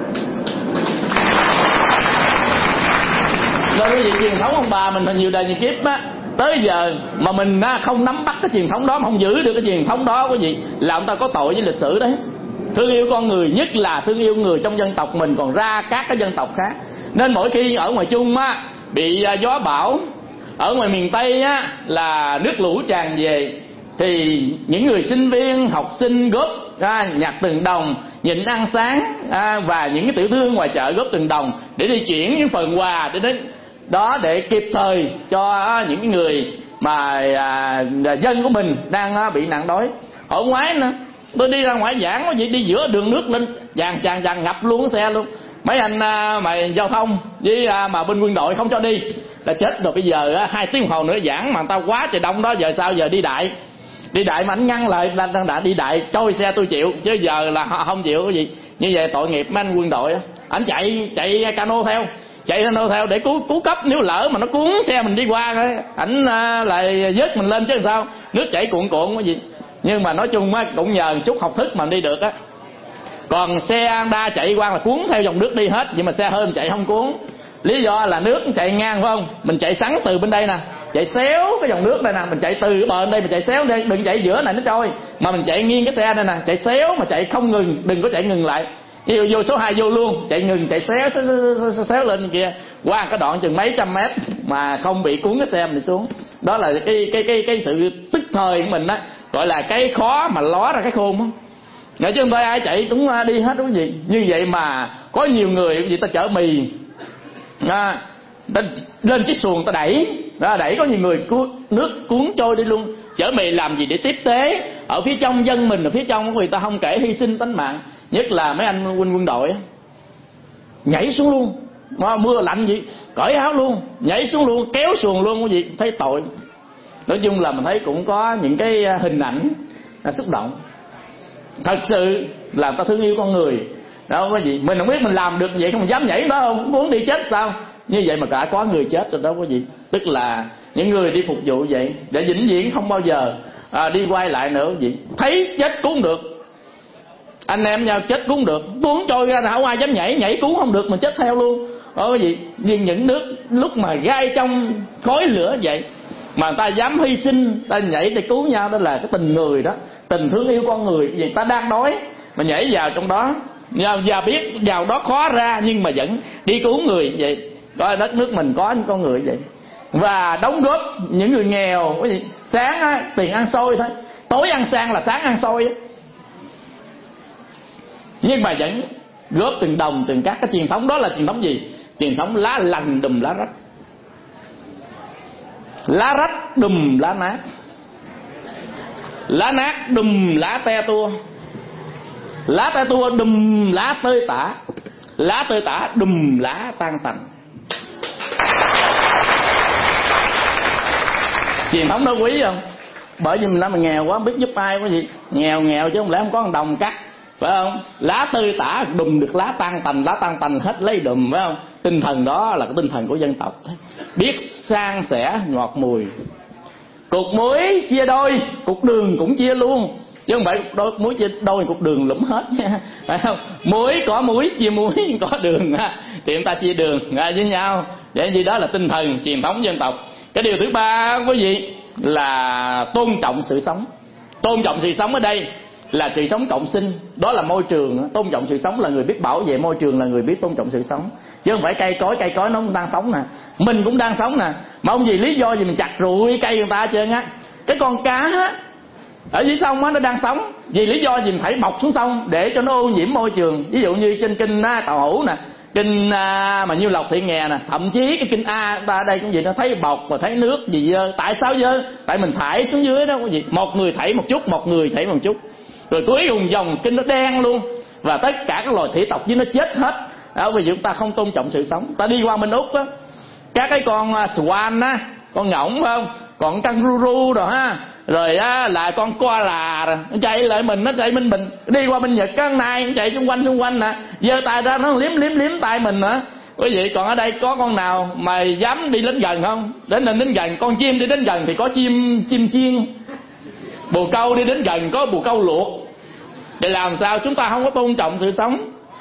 Nên cái truyền thống ông bà mình là nhiều đời nhiều kiếp á, tới giờ mà mình không nắm bắt cái truyền thống đó, mà không giữ được cái truyền thống đó, quý vị, là ông ta có tội với lịch sử đấy. Thương yêu con người, nhất là thương yêu người trong dân tộc mình, còn ra các cái dân tộc khác. Nên mỗi khi ở ngoài Trung á bị gió bão, ở ngoài miền Tây á là nước lũ tràn về, thì những người sinh viên, học sinh góp nhặt từng đồng, nhịn ăn sáng, và những cái tiểu thương ngoài chợ góp từng đồng để đi chuyển những phần quà để đến đó, để kịp thời cho những người mà dân của mình đang bị nạn đói. Ở ngoài nữa, tôi đi ra ngoài giảng, có gì đi giữa đường nước lên chàng ngập luôn cái xe luôn. Mấy anh mà giao thông với mà bên quân đội không cho đi là chết rồi. Bây giờ 2 tiếng đồng hồ nữa giảng mà người ta quá trời đông đó, giờ sao? Giờ đi đại mà anh ngăn lại, đã đi đại trôi xe tôi chịu, chứ giờ là họ không chịu cái gì. Như vậy tội nghiệp mấy anh quân đội á, anh chạy cano theo để cứu cấp. Nếu lỡ mà nó cuốn xe mình đi qua rồi ảnh lại vớt mình lên chứ sao, nước chảy cuộn cái gì. Nhưng mà nói chung á cũng nhờ chút học thức mà mình đi được á. Còn xe Honda chạy qua là cuốn theo dòng nước đi hết, nhưng mà xe hơi mình chạy không cuốn. Lý do là nước chạy ngang phải không? Mình chạy sắn từ bên đây nè, chạy xéo cái dòng nước đây nè, mình chạy từ cái bờ bên đây mình chạy xéo đây, đừng chạy giữa này nó trôi, mà mình chạy nghiêng cái xe đây nè, chạy xéo mà chạy không ngừng, đừng có chạy ngừng lại. Ví dụ vô số 2 vô luôn, chạy ngừng, chạy xéo lên kia, qua cái đoạn chừng mấy trăm mét mà không bị cuốn cái xe mình xuống. Đó là cái sự tức thời của mình á, gọi là cái khó mà ló ra cái khôn á. Chứ không phải ai chạy cũng đi hết đúng gì. Như vậy mà có nhiều người gì ta chở mì lên chiếc xuồng ta đẩy có nhiều người nước cuốn trôi đi luôn. Chở mì làm gì? Để tiếp tế ở phía trong dân mình, ở phía trong người ta không kể hy sinh tính mạng, nhất là mấy anh quân đội nhảy xuống luôn, mưa lạnh gì cởi áo luôn, nhảy xuống luôn, kéo xuồng luôn, cái gì thấy tội. Nói chung là mình thấy cũng có những cái hình ảnh xúc động. Thật sự là ta thương yêu con người đó, có gì mình không biết mình làm được vậy không dám nhảy đó, không muốn đi chết sao? Như vậy mà cả có người chết rồi đó, có gì. Tức là những người đi phục vụ vậy để vĩnh viễn không bao giờ đi quay lại nữa. Gì thấy chết cứu được, anh em nhau chết cứu được, cuốn trôi ra là không ai dám nhảy cứu không được, mình chết theo luôn. Đó cái gì. Nhưng những nước lúc mà gai trong khói lửa vậy mà người ta dám hy sinh, ta nhảy để cứu nhau, đó là cái tình người đó, tình thương yêu con người. Vì ta đang đói mà nhảy vào trong đó, và biết vào đó khó ra nhưng mà vẫn đi cứu người vậy. Đó, đất nước mình có những con người vậy. Và đóng góp những người nghèo, cái gì sáng á, tiền ăn xôi thôi, tối ăn sang là sáng ăn xôi á. Nhưng mà vẫn góp từng đồng, từng các cái truyền thống. Đó là truyền thống gì? Truyền thống lá lành đùm lá rách. Lá rách đùm lá nát, lá nát đùm lá te tua, lá te tua đùm lá tơi tả, lá tơi tả đùm lá tan tành. Truyền thống đó quý không? Bởi vì mình nói mình nghèo quá không biết giúp ai, có gì nghèo chứ không lẽ không có 1 đồng cắt, phải không? Lá tươi tả đùm được lá tan tành hết lấy đùm, phải không? Tinh thần đó là cái tinh thần của dân tộc, biết san sẻ ngọt mùi. Cục muối chia đôi, cục đường cũng chia luôn, chứ không phải muối chia đôi cục đường lũng hết nha, phải không? Muối có muối chia muối, có đường thì chúng ta chia đường với nhau. Vậy gì đó là tinh thần truyền thống dân tộc. Cái điều thứ ba quý vị là tôn trọng sự sống. Tôn trọng sự sống ở đây là sự sống cộng sinh, đó là môi trường. Tôn trọng sự sống là người biết bảo vệ môi trường, là người biết tôn trọng sự sống, chứ không phải cây cối nó cũng đang sống nè, mình cũng đang sống nè, mà không vì lý do gì mình chặt rụi cây người ta hết trơn á. Cái con cá á, ở dưới sông á, nó đang sống, vì lý do gì mình phải bọc xuống sông để cho nó ô nhiễm môi trường. Ví dụ như trên kinh Tàu Hữu nè, kinh mà Nhiêu Lộc Thị Nghè nè, thậm chí cái kinh A ta ở đây cũng vậy, nó thấy bọc và thấy nước gì dơ. Tại sao dơ? Tại mình thải xuống dưới đó quý vị, một người thải một chút, một người thải một chút, rồi cuối cùng dòng kinh nó đen luôn, và tất cả các loài thủy tộc với nó chết hết. Đó, vì chúng ta không tôn trọng sự sống. Ta đi qua bên Úc á, các cái con swan á, con ngỗng phải không, còn kangaroo rồi ha, rồi á là con koala rồi, nó chạy lại mình, nó chạy bên mình. Đi qua bên Nhật cái nai nó chạy xung quanh nè, giơ tay ra nó liếm tay mình nữa. Quý vị, còn ở đây có con nào mà dám đi đến gần không? Đến gần, con chim đi đến gần thì có chim chiên, bồ câu đi đến gần có bồ câu luộc. Để làm sao chúng ta không có tôn trọng sự sống,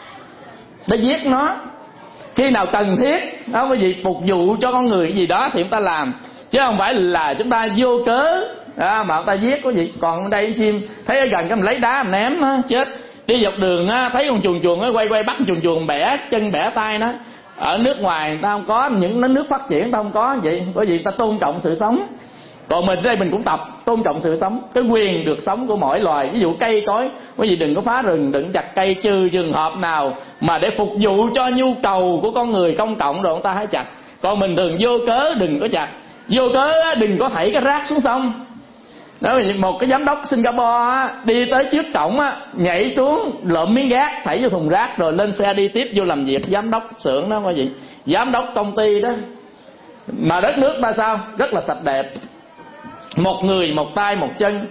để giết nó khi nào cần thiết đó, quý vị, phục vụ cho con người cái gì đó thì chúng ta làm, chứ không phải là chúng ta vô cớ mà chúng ta giết quý vị. Còn ở đây chim thấy ở gần cái mình lấy đá mình ném nó chết. Đi dọc đường á, thấy con chuồn nó quay bắt chuồn bẻ chân bẻ tay nó. Ở nước ngoài người ta không có, những nước phát triển người ta không có vậy, bởi vì người ta tôn trọng sự sống. Còn mình ở đây mình cũng tập tôn trọng sự sống, cái quyền được sống của mỗi loài. Ví dụ cây cối, quý vị đừng có phá rừng, đừng chặt cây, trừ trường hợp nào mà để phục vụ cho nhu cầu của con người công cộng rồi chúng ta hãy chặt. Còn mình thường vô cớ đừng có chặt, vô cớ đừng có thảy cái rác xuống sông. Đó, một cái giám đốc Singapore đi tới trước cổng nhảy xuống lượm miếng rác thảy vô thùng rác rồi lên xe đi tiếp vô làm việc. Giám đốc xưởng đó quý vị, giám đốc công ty đó. Mà đất nước ta sao? Rất là sạch đẹp, một người một tay một chân.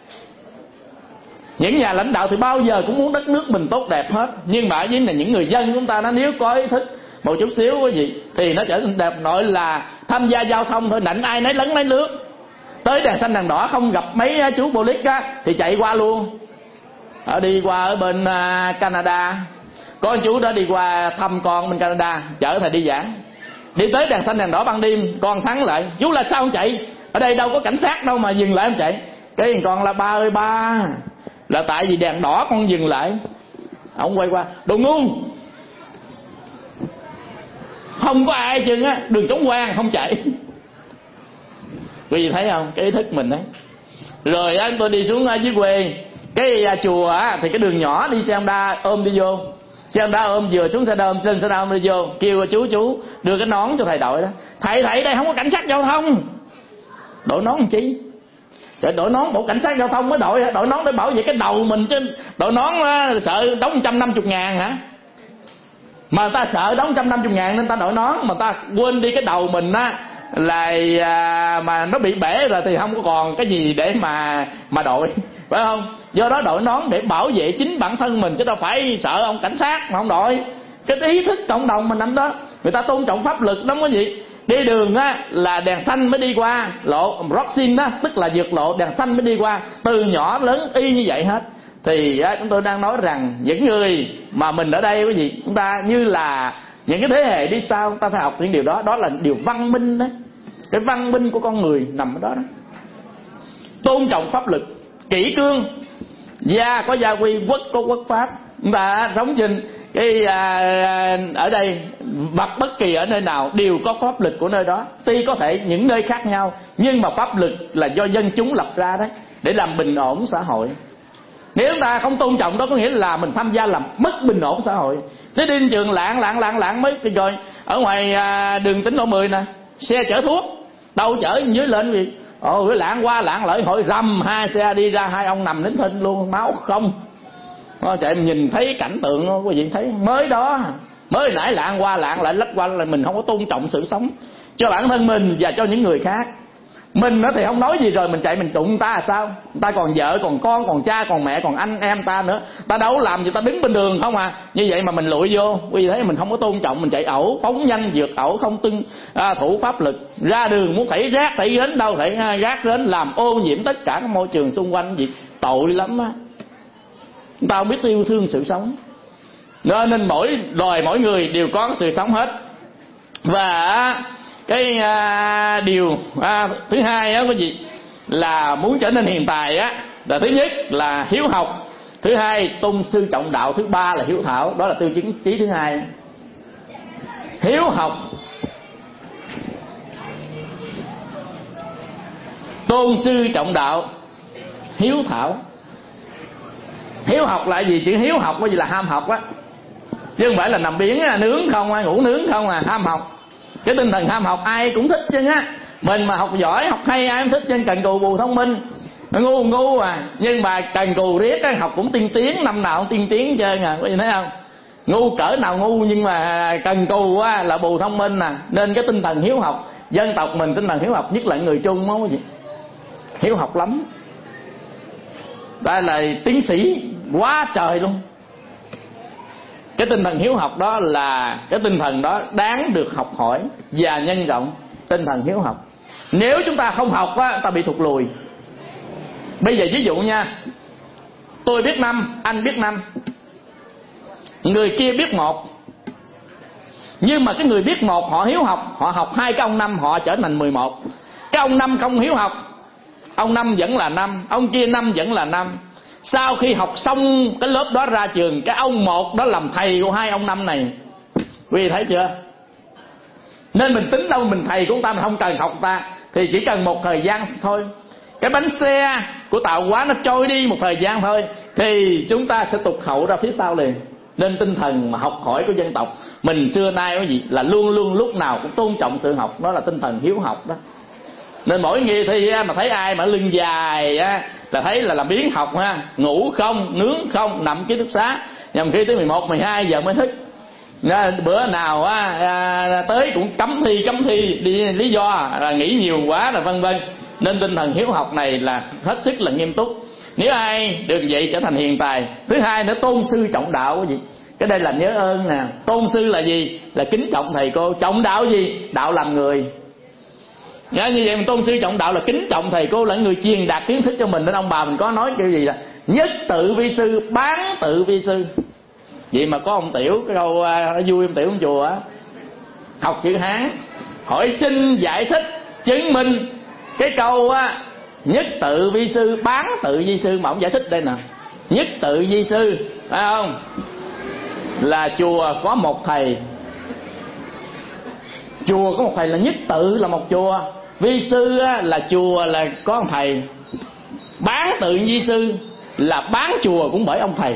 Những nhà lãnh đạo thì bao giờ cũng muốn đất nước mình tốt đẹp hết, nhưng mà với là những người dân của chúng ta, nó nếu có ý thức một chút xíu quý vị thì nó trở thành đẹp. Nội là tham gia giao thông thôi, nạnh ai nấy lấn lấy nước. Tới đèn xanh đèn đỏ không gặp mấy chú police thì chạy qua luôn. Đi qua ở bên Canada, có anh chú đó đi qua thăm con bên Canada, chở thầy đi giảng. Đi tới đèn xanh đèn đỏ ban đêm, con thắng lại, chú là sao không chạy? Ở đây đâu có cảnh sát đâu mà dừng lại không chạy. Cái thằng con là ba ơi ba, là tại vì đèn đỏ con dừng lại. Ông quay qua, đồ ngu, không có ai chừng á, đường chống quang không chạy. Quý vị thấy không, cái ý thức mình đấy. Rồi á tôi đi xuống dưới quê, cái chùa á thì cái đường nhỏ đi xe Honda ôm đi vô, xe Honda ôm vừa xuống xe đơm, lên xe đơm đi vô, kêu chú đưa cái nón cho thầy đội đó. Thầy đây không có cảnh sát giao thông. Đội nón làm chi? Trời, đội nón bộ cảnh sát giao thông mới đội nón để bảo vệ cái đầu mình chứ. Đội nón sợ đóng 150.000 hả? Mà ta sợ đóng 150.000 nên ta đội nón, mà ta quên đi cái đầu mình á là mà nó bị bể rồi thì không có còn cái gì để mà đội, phải không? Do đó đội nón để bảo vệ chính bản thân mình chứ đâu phải sợ ông cảnh sát mà không đội. Cái ý thức cộng đồng mình nằm đó, người ta tôn trọng pháp luật lắm quý vị. Đi đường á là đèn xanh mới đi qua, lộ crossing đó tức là vượt lộ, đèn xanh mới đi qua, từ nhỏ lớn y như vậy hết. Thì chúng tôi đang nói rằng những người mà mình ở đây quý vị, chúng ta như là những cái thế hệ đi sau, chúng ta phải học những điều đó. Đó là điều văn minh đó, cái văn minh của con người nằm ở đó đó. Tôn trọng pháp luật, kỷ cương, gia có gia quy, quốc có quốc pháp. Chúng ta sống trên cái ở đây bất kỳ ở nơi nào đều có pháp luật của nơi đó. Tuy có thể những nơi khác nhau, nhưng mà pháp luật là do dân chúng lập ra đấy, để làm bình ổn xã hội. Nếu chúng ta không tôn trọng đó có nghĩa là mình tham gia làm mất bình ổn xã hội. Thế đi trường lạng mấy rồi ở ngoài đường tỉnh lộ 10 nè, xe chở thuốc đâu chở dưới lên gì lạng qua lạng lại hội rầm, hai xe đi ra, hai ông nằm nín thinh luôn, máu không. Chạy mình nhìn thấy cảnh tượng quý vị thấy mới đó, mới nãy lạng qua lạng lại lách qua là mình không có tôn trọng sự sống cho bản thân mình và cho những người khác. Mình nó thì không nói gì rồi mình chạy mình đụng người ta là sao? Người ta còn vợ, còn con, còn cha, còn mẹ, còn anh em ta nữa. Ta đâu làm gì, ta đứng bên đường không à. Như vậy mà mình lụi vô, quý vị thấy mình không có tôn trọng, mình chạy ẩu, phóng nhanh vượt ẩu, không tuân thủ pháp lực. Ra đường muốn thảy rác, thảy rến đâu, thảy rác rến làm ô nhiễm tất cả cái môi trường xung quanh gì. Tội lắm á. Người ta không biết yêu thương sự sống. Nên mỗi loài mỗi người đều có sự sống hết. Và cái điều thứ hai á quý vị là muốn trở nên hiền tài á, là thứ nhất là hiếu học, thứ hai tôn sư trọng đạo, thứ ba là hiếu thảo. Đó là tiêu chí thứ hai. Hiếu học, tôn sư trọng đạo, hiếu thảo. Hiếu học là gì? Chữ hiếu học có gì là ham học á, chứ không phải là nằm biển nướng không, ngủ nướng không à. Ham học, cái tinh thần ham học ai cũng thích chứ á. Mình mà học giỏi học hay ai cũng thích, chứ cần cù bù thông minh. Ngu à, nhưng mà cần cù riết á, học cũng tiên tiến, năm nào cũng tiên tiến chơi à, có gì thấy không? Ngu cỡ nào ngu nhưng mà cần cù á là bù thông minh nè. Nên cái tinh thần hiếu học, dân tộc mình tinh thần hiếu học, nhất là người Trung á, hiếu học lắm. Đây là tiến sĩ quá trời luôn. Cái tinh thần hiếu học đó là cái tinh thần đó đáng được học hỏi và nhân rộng. Tinh thần hiếu học, nếu chúng ta không học á, ta bị thụt lùi. Bây giờ ví dụ nha, tôi biết 5, anh biết 5, người kia biết 1, nhưng mà cái người biết 1 họ hiếu học, họ học 2 cái ông 5 họ trở thành 11. Cái ông 5 không hiếu học, ông 5 vẫn là 5, ông kia 5 vẫn là 5. Sau khi học xong cái lớp đó ra trường, cái ông 1 đó làm thầy của 2 ông 5 này. Quý vị thấy chưa? Nên mình tính đâu mình thầy của người ta, mình không cần học người ta, thì chỉ cần một thời gian thôi. Cái bánh xe của tạo hóa nó trôi đi một thời gian thôi, thì chúng ta sẽ tụt hậu ra phía sau liền. Nên tinh thần mà học hỏi của dân tộc mình xưa nay cái gì là luôn luôn lúc nào cũng tôn trọng sự học, đó là tinh thần hiếu học đó. Nên mỗi ngày thi mà thấy ai mà lưng dài là thấy là làm biếng học ha, ngủ không, nướng không, nằm ký túc xá, nhằm khi tới 11, 12 giờ mới thức. Bữa nào tới cũng cấm thi đi, lý do là nghĩ nhiều quá là vân vân. Nên tinh thần hiếu học này là hết sức là nghiêm túc. Nếu ai được vậy trở thành hiền tài. Thứ hai nữa, tôn sư trọng đạo cái gì? Cái đây là nhớ ơn nè. Tôn sư là gì? Là kính trọng thầy cô. Trọng đạo gì? Đạo làm người. Như vậy mình tôn sư trọng đạo là kính trọng thầy cô, là người truyền đạt kiến thức cho mình. Nên ông bà mình có nói kiểu gì là nhất tự vi sư, bán tự vi sư. Vậy mà có ông Tiểu, cái câu nó vui ông Tiểu trong chùa á, học chữ Hán, hỏi xin giải thích chứng minh cái câu á, nhất tự vi sư, bán tự vi sư, mà ông giải thích đây nè. Nhất tự vi sư, phải không? Là chùa có một thầy. Chùa có một thầy là nhất tự là một chùa. Vi sư á, là chùa là có một thầy. Bán tự vi sư là bán chùa cũng bởi ông thầy.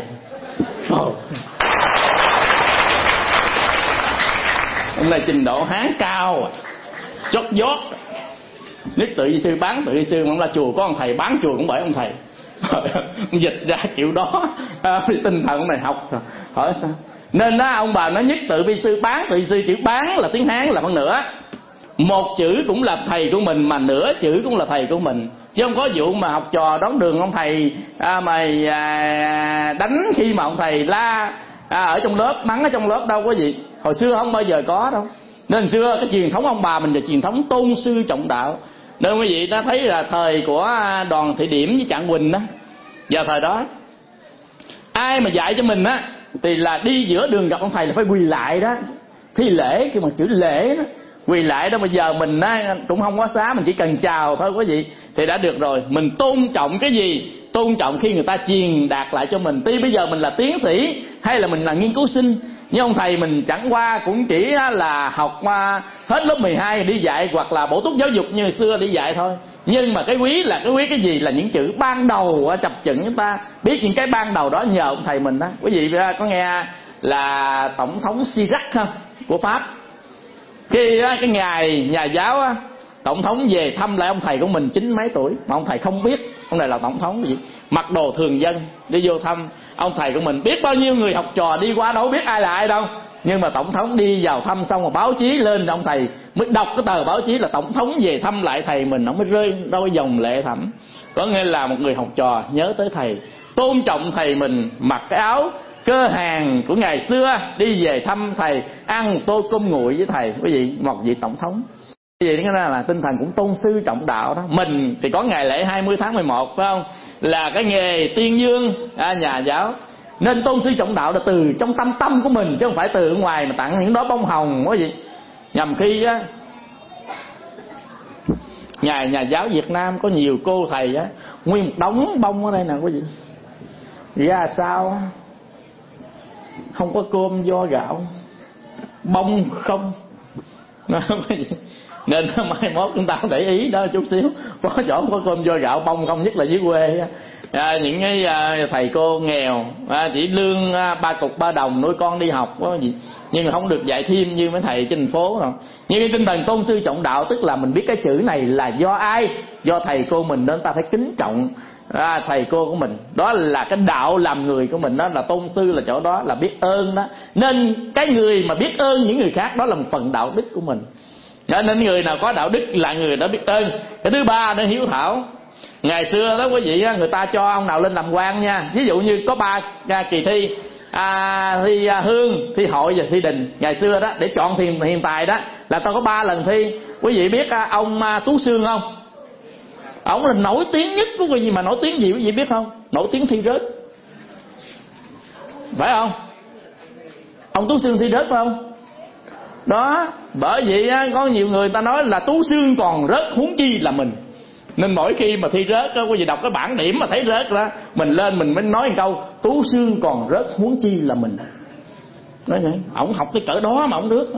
Ông này trình độ Hán cao, chót vót. Nhất tự vi sư, bán tự vi sư, mà ông là chùa có ông thầy, bán chùa cũng bởi ông thầy. Ông dịch ra kiểu đó. Tinh thần ông này học rồi. Hỏi sao? Nên đó, ông bà nói nhất tự vi sư, bán tự vi sư. Chữ bán là tiếng Hán là phân nửa. Một chữ cũng là thầy của mình, mà nửa chữ cũng là thầy của mình. Chứ không có vụ mà học trò đón đường ông thầy mày đánh khi mà ông thầy la ở trong lớp, mắng ở trong lớp, đâu có gì. Hồi xưa không bao giờ có đâu. Nên xưa cái truyền thống ông bà mình là truyền thống tôn sư trọng đạo. Nên quý vị đã thấy là thời của Đoàn Thị Điểm với Trạng Quỳnh đó, vào thời đó ai mà dạy cho mình á thì là đi giữa đường gặp ông thầy là phải quỳ lại đó, thi lễ, cái mà chữ lễ đó, quỳ lại đó. Bây giờ mình á cũng không có xá, mình chỉ cần chào thôi quý vị thì đã được rồi. Mình tôn trọng cái gì? Tôn trọng khi người ta truyền đạt lại cho mình. Tuy bây giờ mình là tiến sĩ hay là mình là nghiên cứu sinh, nhưng ông thầy mình chẳng qua cũng chỉ là học hết lớp 12 đi dạy, hoặc là bổ túc giáo dục như xưa đi dạy thôi. Nhưng mà cái quý là cái quý cái gì? Là những chữ ban đầu chập chững. Chúng ta biết những cái ban đầu đó nhờ ông thầy mình đó. Quý vị có nghe là Tổng thống Chirac không? Của Pháp. Khi cái ngày nhà giáo Tổng thống về thăm lại ông thầy của mình 90 mấy tuổi, mà ông thầy không biết ông này là tổng thống gì, mặc đồ thường dân đi vô thăm ông thầy của mình. Biết bao nhiêu người học trò đi qua đâu biết ai là ai đâu, Nhưng mà tổng thống đi vào thăm xong rồi báo chí lên, ông thầy mới đọc cái tờ báo chí là tổng thống về thăm lại thầy mình, ông mới rơi đôi dòng lệ thẳm. Có nghĩa là một người học trò nhớ tới thầy, tôn trọng thầy mình, mặc cái áo cơ hàng của ngày xưa đi về thăm thầy, ăn tô cơm nguội với thầy. Quý vị, một vị tổng thống. Quý vị nói là tinh thần cũng tôn sư trọng đạo đó. Mình thì có ngày lễ 20 tháng 11 phải không, là cái nghề tuyên dương nhà giáo, nên tôn sư trọng đạo là từ trong tâm của mình chứ không phải từ ngoài mà tặng những đó bông hồng quý vị. Nhằm khi á, nhà giáo Việt Nam có nhiều cô thầy á, nguyên một đống bông ở đây nè quý vị. Ra sao không có cơm do gạo, bông không. Nên mai mốt chúng ta để ý đó chút xíu, có chỗ không có cơm do gạo, bông không, nhất là dưới quê. Những cái thầy cô nghèo chỉ lương 3 cục 3 đồng nuôi con đi học có gì, nhưng mà không được dạy thêm như mấy thầy trên thành phố rồi. Nhưng cái tinh thần tôn sư trọng đạo tức là mình biết cái chữ này là do ai, do thầy cô mình, nên ta phải kính trọng thầy cô của mình. Đó là cái đạo làm người của mình, đó là tôn sư, là chỗ đó là biết ơn đó. Nên cái người mà biết ơn những người khác đó là một phần đạo đức của mình. Nên người nào có đạo đức là người đó biết ơn. Cái thứ ba nó hiếu thảo. Ngày xưa đó quý vị, người ta cho ông nào lên làm quan nha. Ví dụ như có 3 kỳ thi, thi hương, thi hội và thi đình. Ngày xưa đó để chọn hiện tài đó là tao có 3 lần thi. Quý vị biết ông Tú Xương không? Ông là nổi tiếng nhất của quý vị, mà nổi tiếng gì quý vị biết không? Nổi tiếng thi rớt, phải không? Ông Tú Xương thi rớt phải không? Đó, bởi vậy có nhiều người ta nói là Tú Xương còn rớt huống chi là mình. Nên mỗi khi mà thi rớt có quý vị đọc cái bảng điểm mà thấy rớt đó, mình lên mình mới nói một câu Tú Xương còn rớt huống chi là mình. Nói vậy, ổng học cái cỡ đó mà ổng rớt,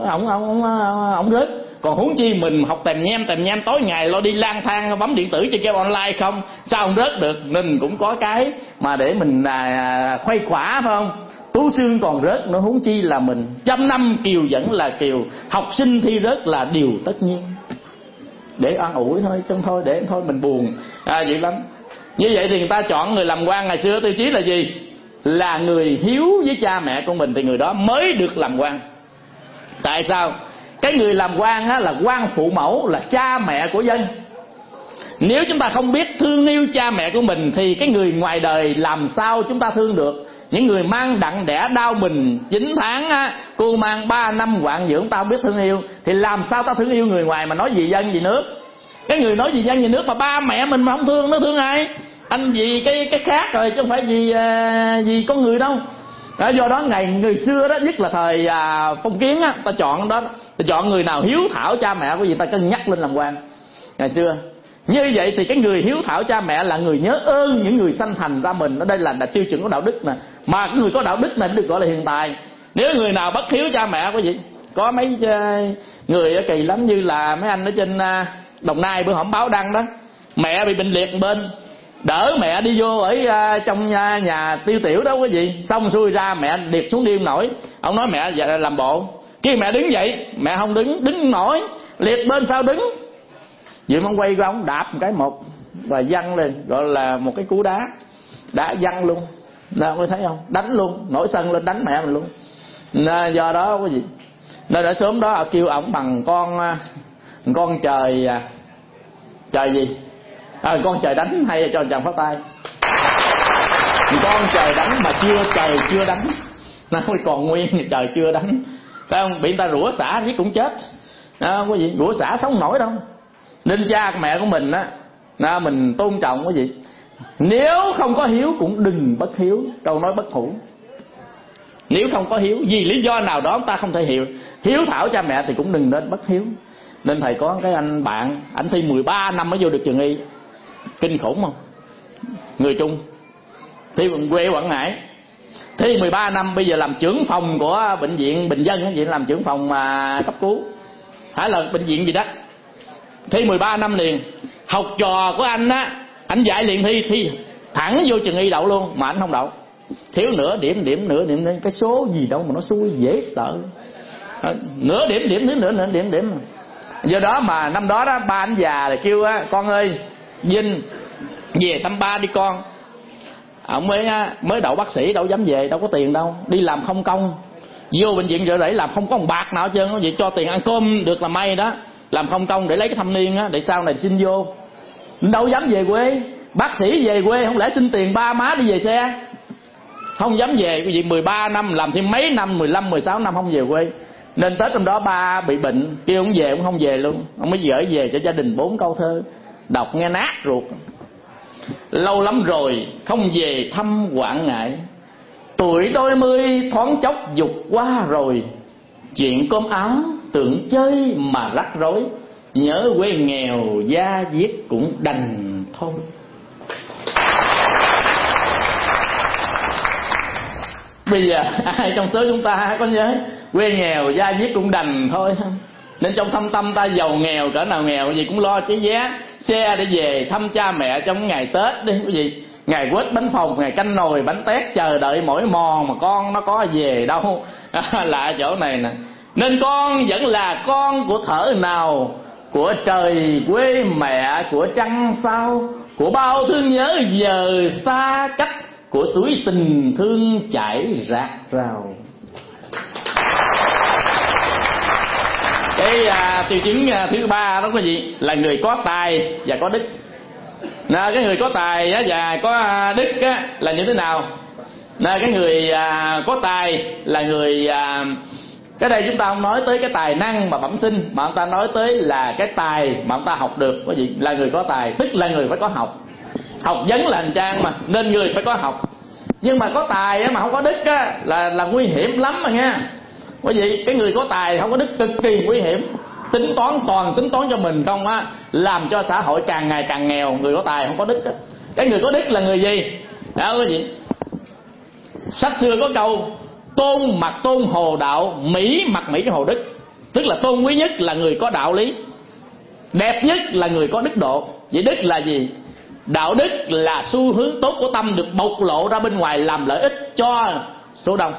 ổng rớt. Còn huống chi mình học tèm nhem tối ngày lo đi lang thang bấm điện tử chơi game online không, sao không rớt được. Nên cũng có cái mà để mình khuây khỏa phải không? Tú Xương còn rớt nữa huống chi là mình. 100 năm kiều vẫn là kiều, học sinh thi rớt là điều tất nhiên. Để an ủi thôi, chứ thôi để thôi mình buồn dữ lắm. Như vậy thì người ta chọn người làm quan ngày xưa tiêu chí là gì? Là người hiếu với cha mẹ của mình thì người đó mới được làm quan. Tại sao? Cái người làm quan là quan phụ mẫu, là cha mẹ của dân. Nếu chúng ta không biết thương yêu cha mẹ của mình thì cái người ngoài đời làm sao chúng ta thương được? Những người mang đặng đẻ đau mình 9 tháng cô mang 3 năm hoạn dưỡng, ta không biết thương yêu thì làm sao ta thương yêu người ngoài mà nói vì dân vì nước? Cái người nói vì dân vì nước mà ba mẹ mình mà không thương, nó thương ai? Anh vì cái khác rồi chứ không phải vì con người đâu. Do đó người xưa đó, nhất là thời phong kiến á, ta chọn đó, ta chọn người nào hiếu thảo cha mẹ của gì ta cân nhắc lên làm quan. Ngày xưa như vậy thì cái người hiếu thảo cha mẹ là người nhớ ơn những người sanh thành ra mình. Ở đây là tiêu chuẩn của đạo đức nè. Mà cái người có đạo đức này được gọi là hiền tài. Nếu người nào bất hiếu cha mẹ của gì, có mấy người kỳ lắm, như là mấy anh ở trên Đồng Nai bữa hổm báo đăng đó, mẹ bị bệnh liệt bên, đỡ mẹ đi vô ở trong nhà tiêu tiểu đó quý vị, xong xuôi ra mẹ liệt xuống đi không nổi. Ông nói mẹ làm bộ, khi mẹ đứng dậy mẹ không đứng nổi, liệt bên sao đứng. Vậy mà ông quay qua ông đạp một cái và văng lên, gọi là một cái cú đá văng luôn. Nào có thấy không? Đánh luôn, nổi sân lên đánh mẹ mình luôn. Nên do đó quý vị, nên ở sớm đó kêu ổng bằng con trời gì? Con trời đánh hay là cho chàng phát tay. Con trời đánh mà trời chưa đánh. Nó còn nguyên trời chưa đánh. Phải không? Bị người ta rủa xả chứ cũng chết. Quý vị, rủa xả sống nổi đâu. Nên cha mẹ của mình á, mình tôn trọng quý vị. Nếu không có hiếu cũng đừng bất hiếu. Câu nói bất hủ. Nếu không có hiếu, vì lý do nào đó ta không thể hiếu thảo cha mẹ thì cũng đừng nên bất hiếu. Nên thầy có cái anh bạn, ảnh thi 13 năm mới vô được trường y. Kinh khủng không? Người Trung, thi quê Quảng Ngãi, thi 13 năm, bây giờ làm trưởng phòng của bệnh viện Bình Dân, vậy làm trưởng phòng cấp cứu, hay là bệnh viện gì đó. Thi 13 năm liền. Học trò của anh á, anh dạy liền thi thẳng vô trường y đậu luôn, mà anh không đậu. Thiếu nửa điểm cái số gì đâu mà nó xui dễ sợ. Nửa điểm thiếu nửa điểm. Do đó mà năm đó ba anh già là kêu con ơi Vinh về thăm ba đi con. Ông mới đậu bác sĩ đâu dám về, đâu có tiền đâu, đi làm không công. vô bệnh viện Chợ Rẫy làm không có một bạc nào hết trơn, vậy cho tiền ăn cơm được là may đó, làm không công để lấy cái thâm niên á, để sau này xin vô. Đâu dám về quê, bác sĩ về quê không lẽ xin tiền ba má đi về xe, không dám về. Cái gì 13 năm làm thêm mấy năm, 15 16 năm không về quê. Nên Tết hôm đó ba bị bệnh, kêu ông về cũng không về luôn. Ông mới gửi về cho gia đình 4 câu thơ, đọc nghe nát ruột. Lâu lắm rồi không về thăm Quảng Ngãi, tuổi đôi mươi thoáng chốc dục qua rồi. Chuyện cơm áo tưởng chơi mà rắc rối, nhớ quê nghèo da diết cũng đành thôi. Bây giờ ai trong số chúng ta có nhớ quê nghèo da diết cũng đành thôi không? Nên trong thâm tâm ta giàu nghèo cỡ nào nghèo gì cũng lo cái vé xe để về thăm cha mẹ trong ngày Tết đi, cái gì ngày quết bánh phồng, ngày canh nồi bánh tét, chờ đợi mỗi mòn mà con nó có về đâu. Là chỗ này nè. Nên con vẫn là con của thở nào, của trời quê mẹ, của trăng sao, của bao thương nhớ giờ xa cách, của suối tình thương chảy rạc rào. Cái tiêu chứng thứ ba đó cái gì? Là người có tài và có đức. Cái người có tài và có đức là như thế nào? Cái người có tài là người, cái đây chúng ta không nói tới cái tài năng mà bẩm sinh, mà chúng ta nói tới là cái tài mà chúng ta học được. Cái gì là người có tài? Tức là người phải có học. Học vấn là hành trang mà, nên người phải có học. Nhưng mà có tài mà không có đức là nguy hiểm lắm mà nha. Bởi vì cái người có tài không có đức cực kỳ nguy hiểm. Tính toán toàn tính toán cho mình không á, làm cho xã hội càng ngày càng nghèo. Người có tài không có đức. Cái người có đức là người gì? Đó cái gì? Sách xưa có câu tôn mặt tôn hồ đạo, mỹ mặt mỹ hồ đức. Tức là tôn quý nhất là người có đạo lý, đẹp nhất là người có đức độ. Vậy đức là gì? Đạo đức là xu hướng tốt của tâm được bộc lộ ra bên ngoài làm lợi ích cho số đông.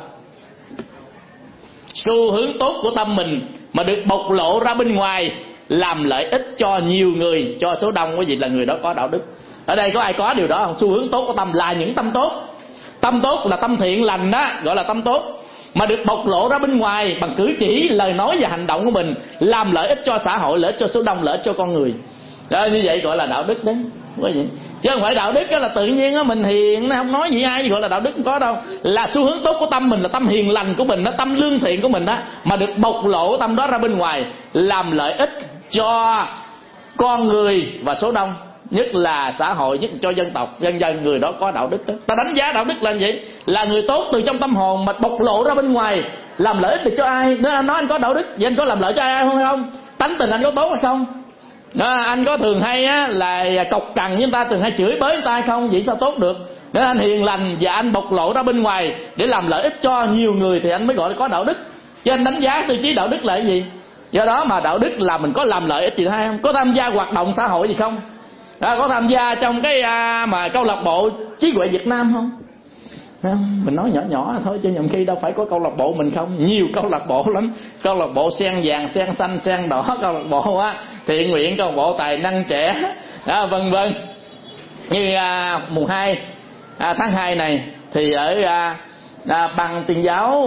Xu hướng tốt của tâm mình mà được bộc lộ ra bên ngoài làm lợi ích cho nhiều người, cho số đông, cái gì là người đó có đạo đức. Ở đây có ai có điều đó không? Xu hướng tốt của tâm là những tâm tốt. Tâm tốt là tâm thiện lành đó, gọi là tâm tốt. Mà được bộc lộ ra bên ngoài bằng cử chỉ, lời nói và hành động của mình làm lợi ích cho xã hội, lợi ích cho số đông, lợi ích cho con người. Đó, như vậy gọi là đạo đức đấy. Chứ không phải đạo đức đó là tự nhiên đó, mình hiền nó không nói gì ai gọi là đạo đức, không có đâu. Là xu hướng tốt của tâm mình, là tâm hiền lành của mình đó, tâm lương thiện của mình đó, mà được bộc lộ tâm đó ra bên ngoài làm lợi ích cho con người và số đông, nhất là xã hội, nhất cho dân tộc, dân người đó có đạo đức đó. Ta đánh giá đạo đức là gì? Là người tốt từ trong tâm hồn mà bộc lộ ra bên ngoài làm lợi ích được cho ai. Nếu anh nói anh có đạo đức, vậy anh có làm lợi cho ai không? Tánh tình anh có tốt hay không? Đó, anh có thường hay là cọc cằn với người ta, thường hay chửi bới người ta hay không? Vậy sao tốt được? Nếu anh hiền lành và anh bộc lộ ra bên ngoài để làm lợi ích cho nhiều người thì anh mới gọi là có đạo đức. Chứ anh đánh giá tiêu chí đạo đức là cái gì? Do đó mà đạo đức là mình có làm lợi ích gì hay không? Có tham gia hoạt động xã hội gì không? Có tham gia trong cái mà câu lạc bộ trí huệ Việt Nam không? Mình nói nhỏ nhỏ thôi, chứ nhầm khi đâu phải có câu lạc bộ mình không, nhiều câu lạc bộ lắm. Câu lạc bộ sen vàng, sen xanh, sen đỏ, câu lạc bộ thiện nguyện, câu lạc bộ tài năng trẻ, vân vân. Như mùng 2 tháng 2 này thì ở ban tuyên giáo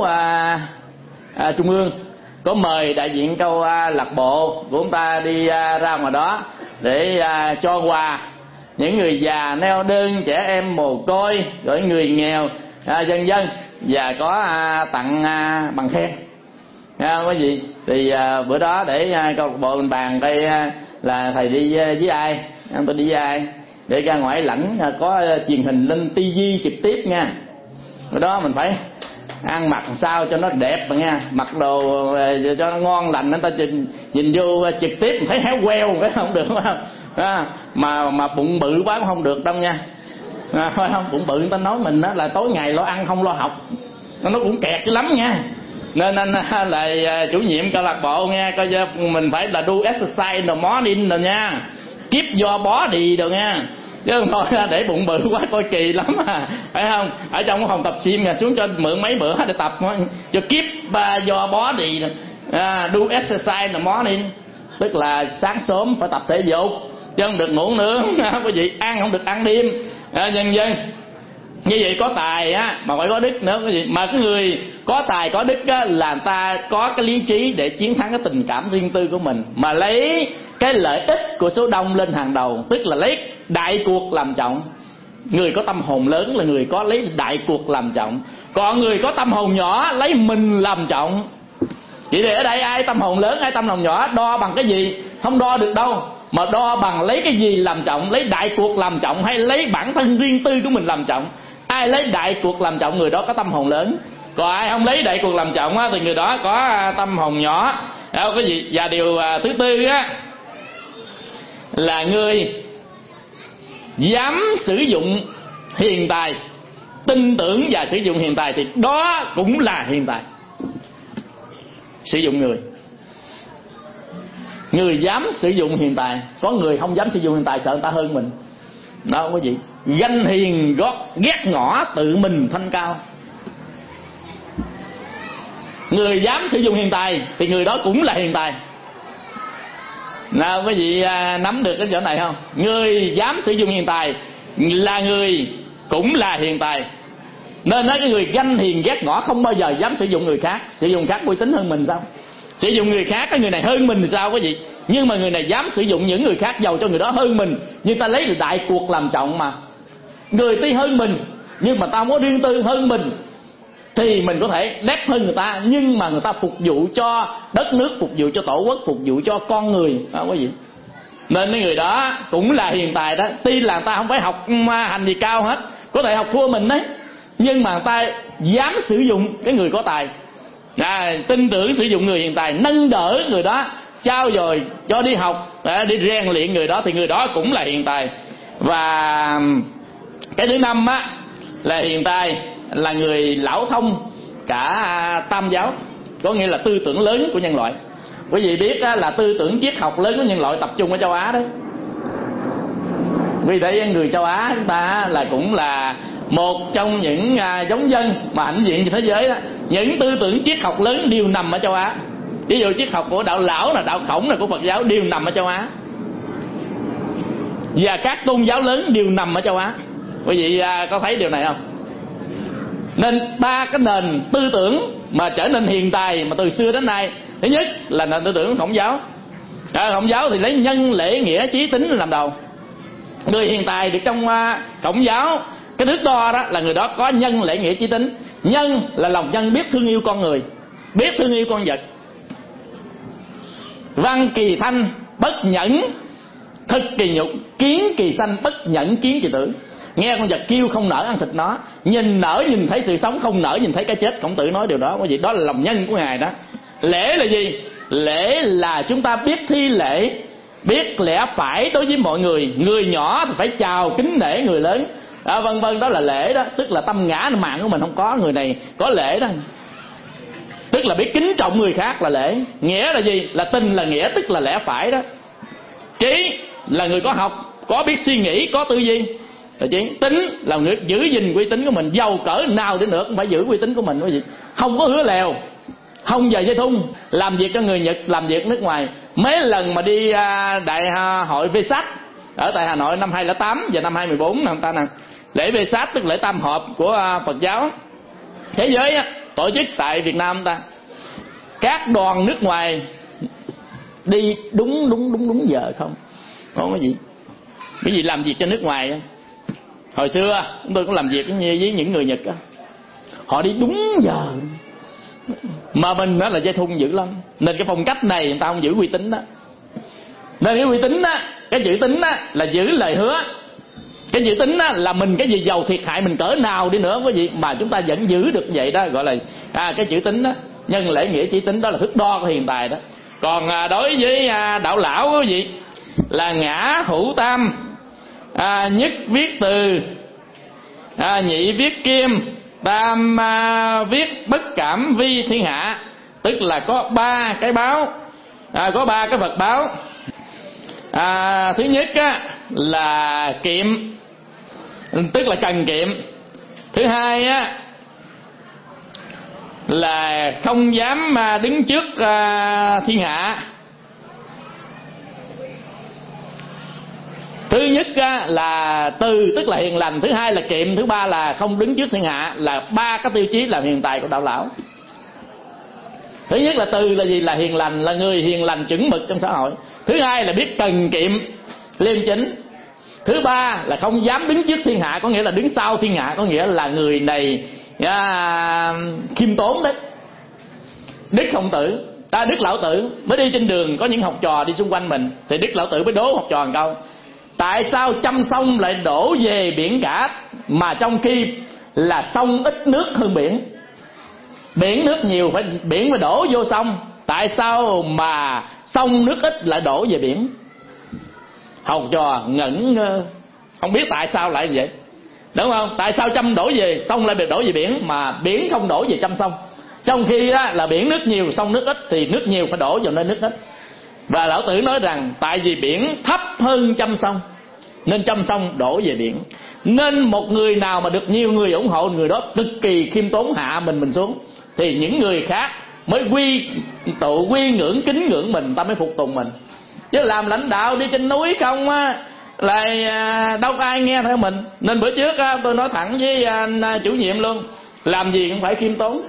trung ương có mời đại diện câu lạc bộ của chúng ta đi ra ngoài đó để cho quà những người già neo đơn, trẻ em mồ côi, rồi người nghèo, dân dân, và có tặng bằng khen. Cái gì thì bữa đó để câu lạc bộ mình bàn đây là thầy đi với ai, tôi đi với ai, để ra ngoài lãnh có truyền hình lên tivi trực tiếp nha. Bữa đó mình phải ăn mặc sao cho nó đẹp mà nha, mặc đồ cho nó ngon lành, người ta nhìn vô trực tiếp mình thấy héo queo cái không được, không? Mà bụng bự quá cũng không được đâu nha. Phải không? Bụng bự người ta nói mình đó là tối ngày lo ăn không lo học, nó cũng kẹt chứ lắm nha. Nên anh là chủ nhiệm câu lạc bộ nha, coi mình phải là do exercise in the morning rồi nha, keep your body rồi nha, chứ không thôi để bụng bự quá coi kỳ lắm phải không? Ở trong cái phòng tập gym nha, xuống cho mượn mấy bữa để tập cho keep your body, do exercise in the morning, tức là sáng sớm phải tập thể dục chứ không được ngủ nướng, có gì ăn không được ăn đêm, nhân dân. Như vậy có tài á mà phải có đức nữa cái gì. Mà cái người có tài có đức á là người ta có cái lý trí để chiến thắng cái tình cảm riêng tư của mình, mà lấy cái lợi ích của số đông lên hàng đầu, tức là lấy đại cuộc làm trọng. Người có tâm hồn lớn là người có lấy đại cuộc làm trọng, còn người có tâm hồn nhỏ lấy mình làm trọng. Vậy thì ở đây ai tâm hồn lớn ai tâm hồn nhỏ đo bằng cái gì? Không đo được đâu, mà đo bằng lấy cái gì làm trọng, lấy đại cuộc làm trọng hay lấy bản thân riêng tư của mình làm trọng. Ai lấy đại cuộc làm trọng người đó có tâm hồn lớn, còn ai không lấy đại cuộc làm trọng á, thì người đó có tâm hồn nhỏ. Cái gì? Và điều thứ tư á là người dám sử dụng hiền tài, tin tưởng và sử dụng hiền tài, thì đó cũng là hiền tài. Sử dụng người dám sử dụng hiền tài. Có người không dám sử dụng hiền tài, sợ người ta hơn mình. Đó không có gì. Ganh hiền ghét ngõ, tự mình thanh cao. Người dám sử dụng hiền tài thì người đó cũng là hiền tài. Nào quý vị nắm được cái chỗ này không? Người dám sử dụng hiền tài là người cũng là hiền tài. Nên nói cái người ganh hiền ghét ngõ không bao giờ dám sử dụng người khác. Sử dụng khác uy tín hơn mình sao? Sử dụng người khác, cái người này hơn mình sao quý vị? Nhưng mà người này dám sử dụng những người khác giàu cho người đó hơn mình, nhưng ta lấy đại cuộc làm trọng mà. Người tuy hơn mình nhưng mà ta không có riêng tư hơn mình, thì mình có thể đét hơn người ta, nhưng mà người ta phục vụ cho đất nước, phục vụ cho tổ quốc, phục vụ cho con người đó quý vị. Nên cái người đó cũng là hiền tài đó. Tuy là người ta không phải học hành gì cao hết, có thể học thua mình đấy, nhưng mà người ta dám sử dụng cái người có tài, tin tưởng sử dụng người hiền tài, nâng đỡ người đó, trao dồi cho đi học, đi rèn luyện người đó, thì người đó cũng là hiền tài. Và cái thứ năm á là hiền tài là người lão thông cả tam giáo, có nghĩa là tư tưởng lớn của nhân loại. Quý vị biết là tư tưởng triết học lớn của nhân loại tập trung ở châu Á đấy. Vì thế người châu Á chúng ta là cũng là một trong những giống dân mà hãnh diện trên thế giới đó. Những tư tưởng triết học lớn đều nằm ở châu Á. Ví dụ triết học của đạo Lão là đạo Khổng là của Phật giáo đều nằm ở châu Á. Và các tôn giáo lớn đều nằm ở châu Á. Quý vị có thấy điều này không? Nên ba cái nền tư tưởng mà trở nên hiền tài mà từ xưa đến nay, thứ nhất là nền tư tưởng Khổng giáo. Khổng giáo thì lấy nhân lễ nghĩa trí tính làm đầu. Người hiền tài được trong Khổng giáo, cái thước đo đó là người đó có nhân lễ nghĩa trí tính. Nhân là lòng nhân biết thương yêu con người, biết thương yêu con vật. Văn kỳ thanh bất nhẫn thực kỳ nhục, kiến kỳ sanh bất nhẫn kiến kỳ tử. Nghe con vật kêu không nỡ ăn thịt nó, nhìn nỡ nhìn thấy sự sống, không nỡ nhìn thấy cái chết. Khổng Tử nói điều đó. Cái gì đó là lòng nhân của Ngài đó. Lễ là gì? Lễ là chúng ta biết thi lễ, biết lẽ phải đối với mọi người. Người nhỏ thì phải chào kính nể người lớn, vân vân. Đó là lễ đó. Tức là tâm ngã mạng của mình không có, người này có lễ đó. Tức là biết kính trọng người khác là lễ. Nghĩa là gì? Là tình là nghĩa, tức là lẽ phải đó. Trí là người có học, có biết suy nghĩ, có tư duy. Tính là người giữ gìn uy tín của mình, giàu cỡ nào đi nữa cũng phải giữ uy tín của mình. Cái gì? Không có hứa lèo, không giờ dây thun, làm việc cho người Nhật, làm việc nước ngoài. Mấy lần mà đi đại hội Vesak ở tại Hà Nội năm 2008 và năm 2014 năm ta nè, lễ Vesak tức lễ tam hợp của Phật giáo thế giới á, tổ chức tại Việt Nam ta. Các đoàn nước ngoài đi đúng giờ không có gì. Cái gì làm việc cho nước ngoài á. Hồi xưa chúng tôi cũng làm việc với những người Nhật á, họ đi đúng giờ mà mình đó là dây thun dữ lắm. Nên cái phong cách này người ta không giữ uy tín đó. Nên cái uy tín á, cái chữ tín á là giữ lời hứa. Cái chữ tín á là mình cái gì giàu thiệt hại mình cỡ nào đi nữa quý vị mà chúng ta vẫn giữ được vậy đó, gọi là cái chữ tín đó. Nhân lễ nghĩa trí tính đó là thước đo của hiền tài đó. Còn đối với đạo Lão quý vị là ngã hữu tam, nhất viết từ, nhị viết kim, tam viết bất cảm vi thiên hạ. Tức là có ba cái báo, có ba cái vật báo. Thứ nhất á, là kiệm, tức là cần kiệm. Thứ hai á, là không dám đứng trước thiên hạ. Thứ Thứ nhất là từ, tức là hiền lành. Thứ hai là kiệm. Thứ ba là không đứng trước thiên hạ. Là ba cái tiêu chí làm hiền tài của đạo lão. Thứ nhất là từ là gì? Là hiền lành, là người hiền lành chuẩn mực trong xã hội. Thứ hai là biết cần kiệm, liêm chính. Thứ ba là không dám đứng trước thiên hạ, có nghĩa là đứng sau thiên hạ, có nghĩa là người này khiêm tốn đấy. Đức Khổng Tử, Đức Lão Tử mới đi trên đường, có những học trò đi xung quanh mình, thì Đức Lão Tử mới đố học trò một câu: tại sao trăm sông lại đổ về biển cả, mà trong khi là sông ít nước hơn biển? Biển nước nhiều biển phải đổ vô sông, tại sao mà sông nước ít lại đổ về biển? Học trò ngẩn ngơ, không biết tại sao lại vậy, đúng không? Tại sao trăm đổ về sông lại bị đổ về biển, mà biển không đổ về trăm sông? Trong khi đó là biển nước nhiều, sông nước ít, thì nước nhiều phải đổ vào nơi nước ít. Và Lão Tử nói rằng tại vì biển thấp hơn trăm sông, nên trăm sông đổ về biển. Nên một người nào mà được nhiều người ủng hộ, người đó cực kỳ khiêm tốn, hạ mình xuống, thì những người khác mới quy ngưỡng, kính ngưỡng mình, ta mới phục tùng mình. Chứ làm lãnh đạo đi trên núi không á, lại đâu có ai nghe theo mình. Nên bữa trước tôi nói thẳng với anh chủ nhiệm luôn, làm gì cũng phải khiêm tốn.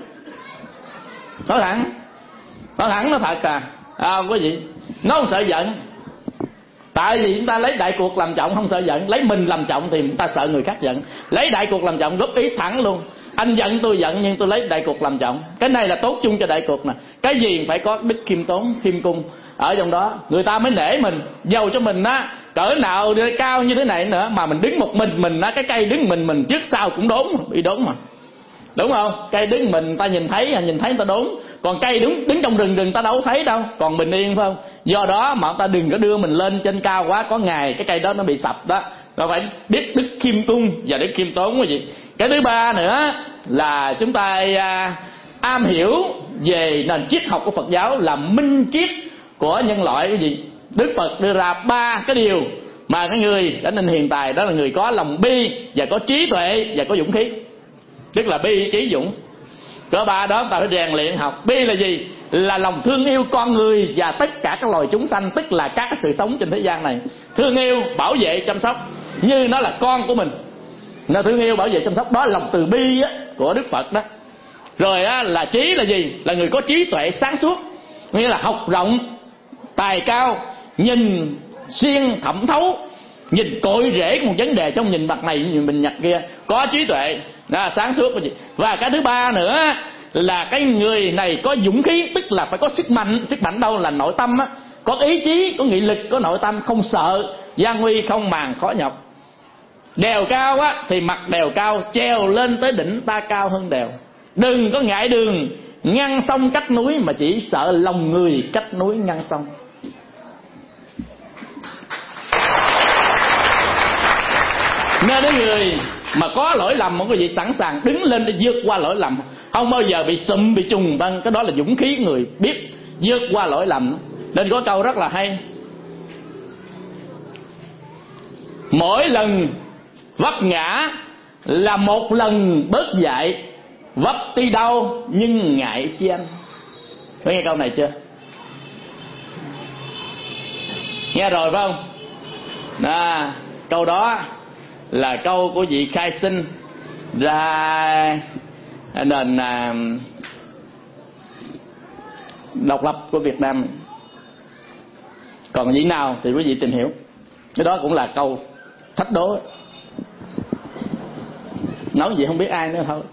Nói thẳng nó thật không có gì. Nó không sợ giận. Tại vì chúng ta lấy đại cuộc làm trọng, không sợ giận. Lấy mình làm trọng thì chúng ta sợ người khác giận. Lấy đại cuộc làm trọng, góp ý thẳng luôn: anh giận tôi giận, nhưng tôi lấy đại cuộc làm trọng. Cái này là tốt chung cho đại cuộc nè. Cái gì phải có đức khiêm tốn, khiêm cung ở trong đó, người ta mới nể mình. Dầu cho mình á cỡ nào cao như thế này nữa, mà mình đứng một mình á, cái cây đứng mình trước sau cũng đốn, bị đốn mà, đúng không? Cây đứng mình ta nhìn thấy người ta đốn, còn cây đứng trong rừng ta đâu thấy đâu, còn bình yên phải không? Do đó mà ta đừng có đưa mình lên trên cao quá, có ngày cái cây đó nó bị sập đó. Rồi phải biết đức khiêm cung và đức khiêm tốn cái gì. Cái thứ ba nữa là chúng ta am hiểu về nền triết học của Phật giáo, là minh triết của nhân loại cái gì. Đức Phật đưa ra ba cái điều mà cái người trở nên hiền tài, đó là người có lòng bi và có trí tuệ và có dũng khí. Tức là bi, trí, dũng. Có ba đó ta phải rèn luyện học. Bi là gì? Là lòng thương yêu con người và tất cả các loài chúng sanh, tức là các sự sống trên thế gian này. Thương yêu, bảo vệ, chăm sóc như nó là con của mình. Nó thương yêu, bảo vệ, chăm sóc, đó là lòng từ bi của Đức Phật đó. Rồi là trí là gì? Là người có trí tuệ sáng suốt, nghĩa là học rộng, tài cao, nhìn xuyên thẩm thấu, nhìn cội rễ của một vấn đề, trong nhìn mặt này nhìn mình nhặt kia, có trí tuệ, sáng suốt cái gì. Và cái thứ ba nữa là cái người này có dũng khí, tức là phải có sức mạnh. Sức mạnh đâu là nội tâm á, có ý chí, có nghị lực, có nội tâm, không sợ gian nguy, không màng khó nhọc. Đèo cao á thì mặt đèo cao, trèo lên tới đỉnh ta cao hơn đèo. Đừng có ngại đường ngăn sông cách núi, mà chỉ sợ lòng người cách núi ngăn sông. Nên cái người mà có lỗi lầm, một cái gì sẵn sàng đứng lên để vượt qua lỗi lầm, không bao giờ bị sụm, bị trùng vân. Cái đó là dũng khí người biết vượt qua lỗi lầm. Nên có câu rất là hay: mỗi lần vấp ngã là một lần bớt dại, vấp tuy đau nhưng ngại chi anh. Có nghe câu này chưa? Nghe rồi phải không? Câu đó là câu của vị khai sinh ra nền độc lập của Việt Nam. Còn vị nào thì quý vị tìm hiểu. Cái đó cũng là câu thách đố. Nói gì không biết ai nữa thôi.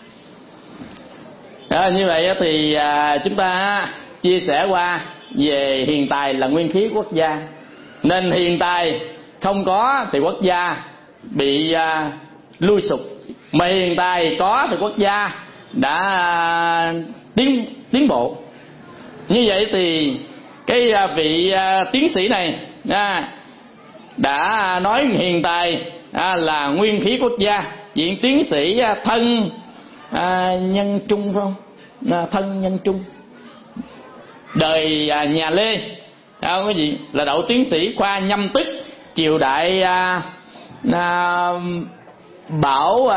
Như vậy thì chúng ta chia sẻ qua về hiền tài là nguyên khí quốc gia. Nên hiền tài không có thì quốc gia bị lui sụp, mà hiền tài có thì quốc gia đã tiến bộ. Như vậy thì cái vị tiến sĩ này đã nói hiền tài là nguyên khí quốc gia. Viện tiến sĩ Thân Nhân Trung phải không? Thân Nhân Trung, đời nhà Lê, cái gì là đậu tiến sĩ khoa nhâm tức, triều đại Bảo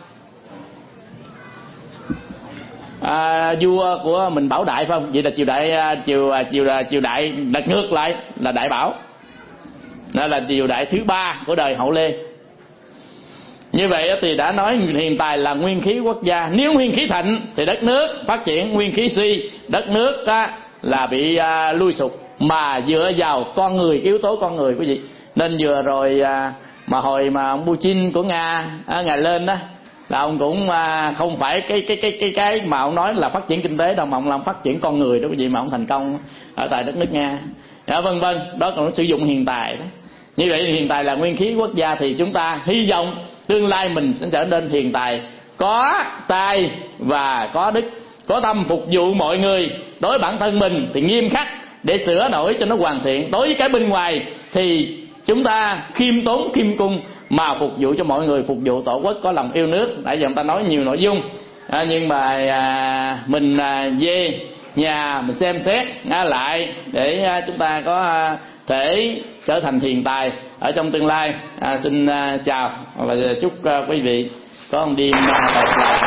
vua của mình Bảo Đại phải không? Vậy là triều đại lật ngược lại là Đại Bảo. Đó là triều đại thứ 3 của đời Hậu Lê. Như vậy thì đã nói hiền tài là nguyên khí quốc gia. Nếu nguyên khí thịnh thì đất nước phát triển, nguyên khí suy đất nước là bị lui sụp, mà dựa vào con người, yếu tố con người quý vị. Nên vừa rồi mà hồi mà ông Putin của Nga ngài lên đó, là ông cũng không phải cái mà ông nói là phát triển kinh tế đâu, mà ông làm phát triển con người đó quý vị, mà ông thành công ở tại đất nước Nga, vân vân. Đó còn sử dụng hiền tài đó. Như vậy hiền tài là nguyên khí quốc gia, thì chúng ta hy vọng tương lai mình sẽ trở nên hiền tài, có tài và có đức, có tâm phục vụ mọi người. Đối bản thân mình thì nghiêm khắc để sửa đổi cho nó hoàn thiện. Đối với cái bên ngoài thì chúng ta khiêm tốn khiêm cung, mà phục vụ cho mọi người, phục vụ tổ quốc, có lòng yêu nước. Nãy giờ người ta nói nhiều nội dung, nhưng mà mình về nhà mình xem xét lại để chúng ta có thể trở thành hiền tài ở trong tương lai. Xin chào và chúc quý vị có một đêm thật là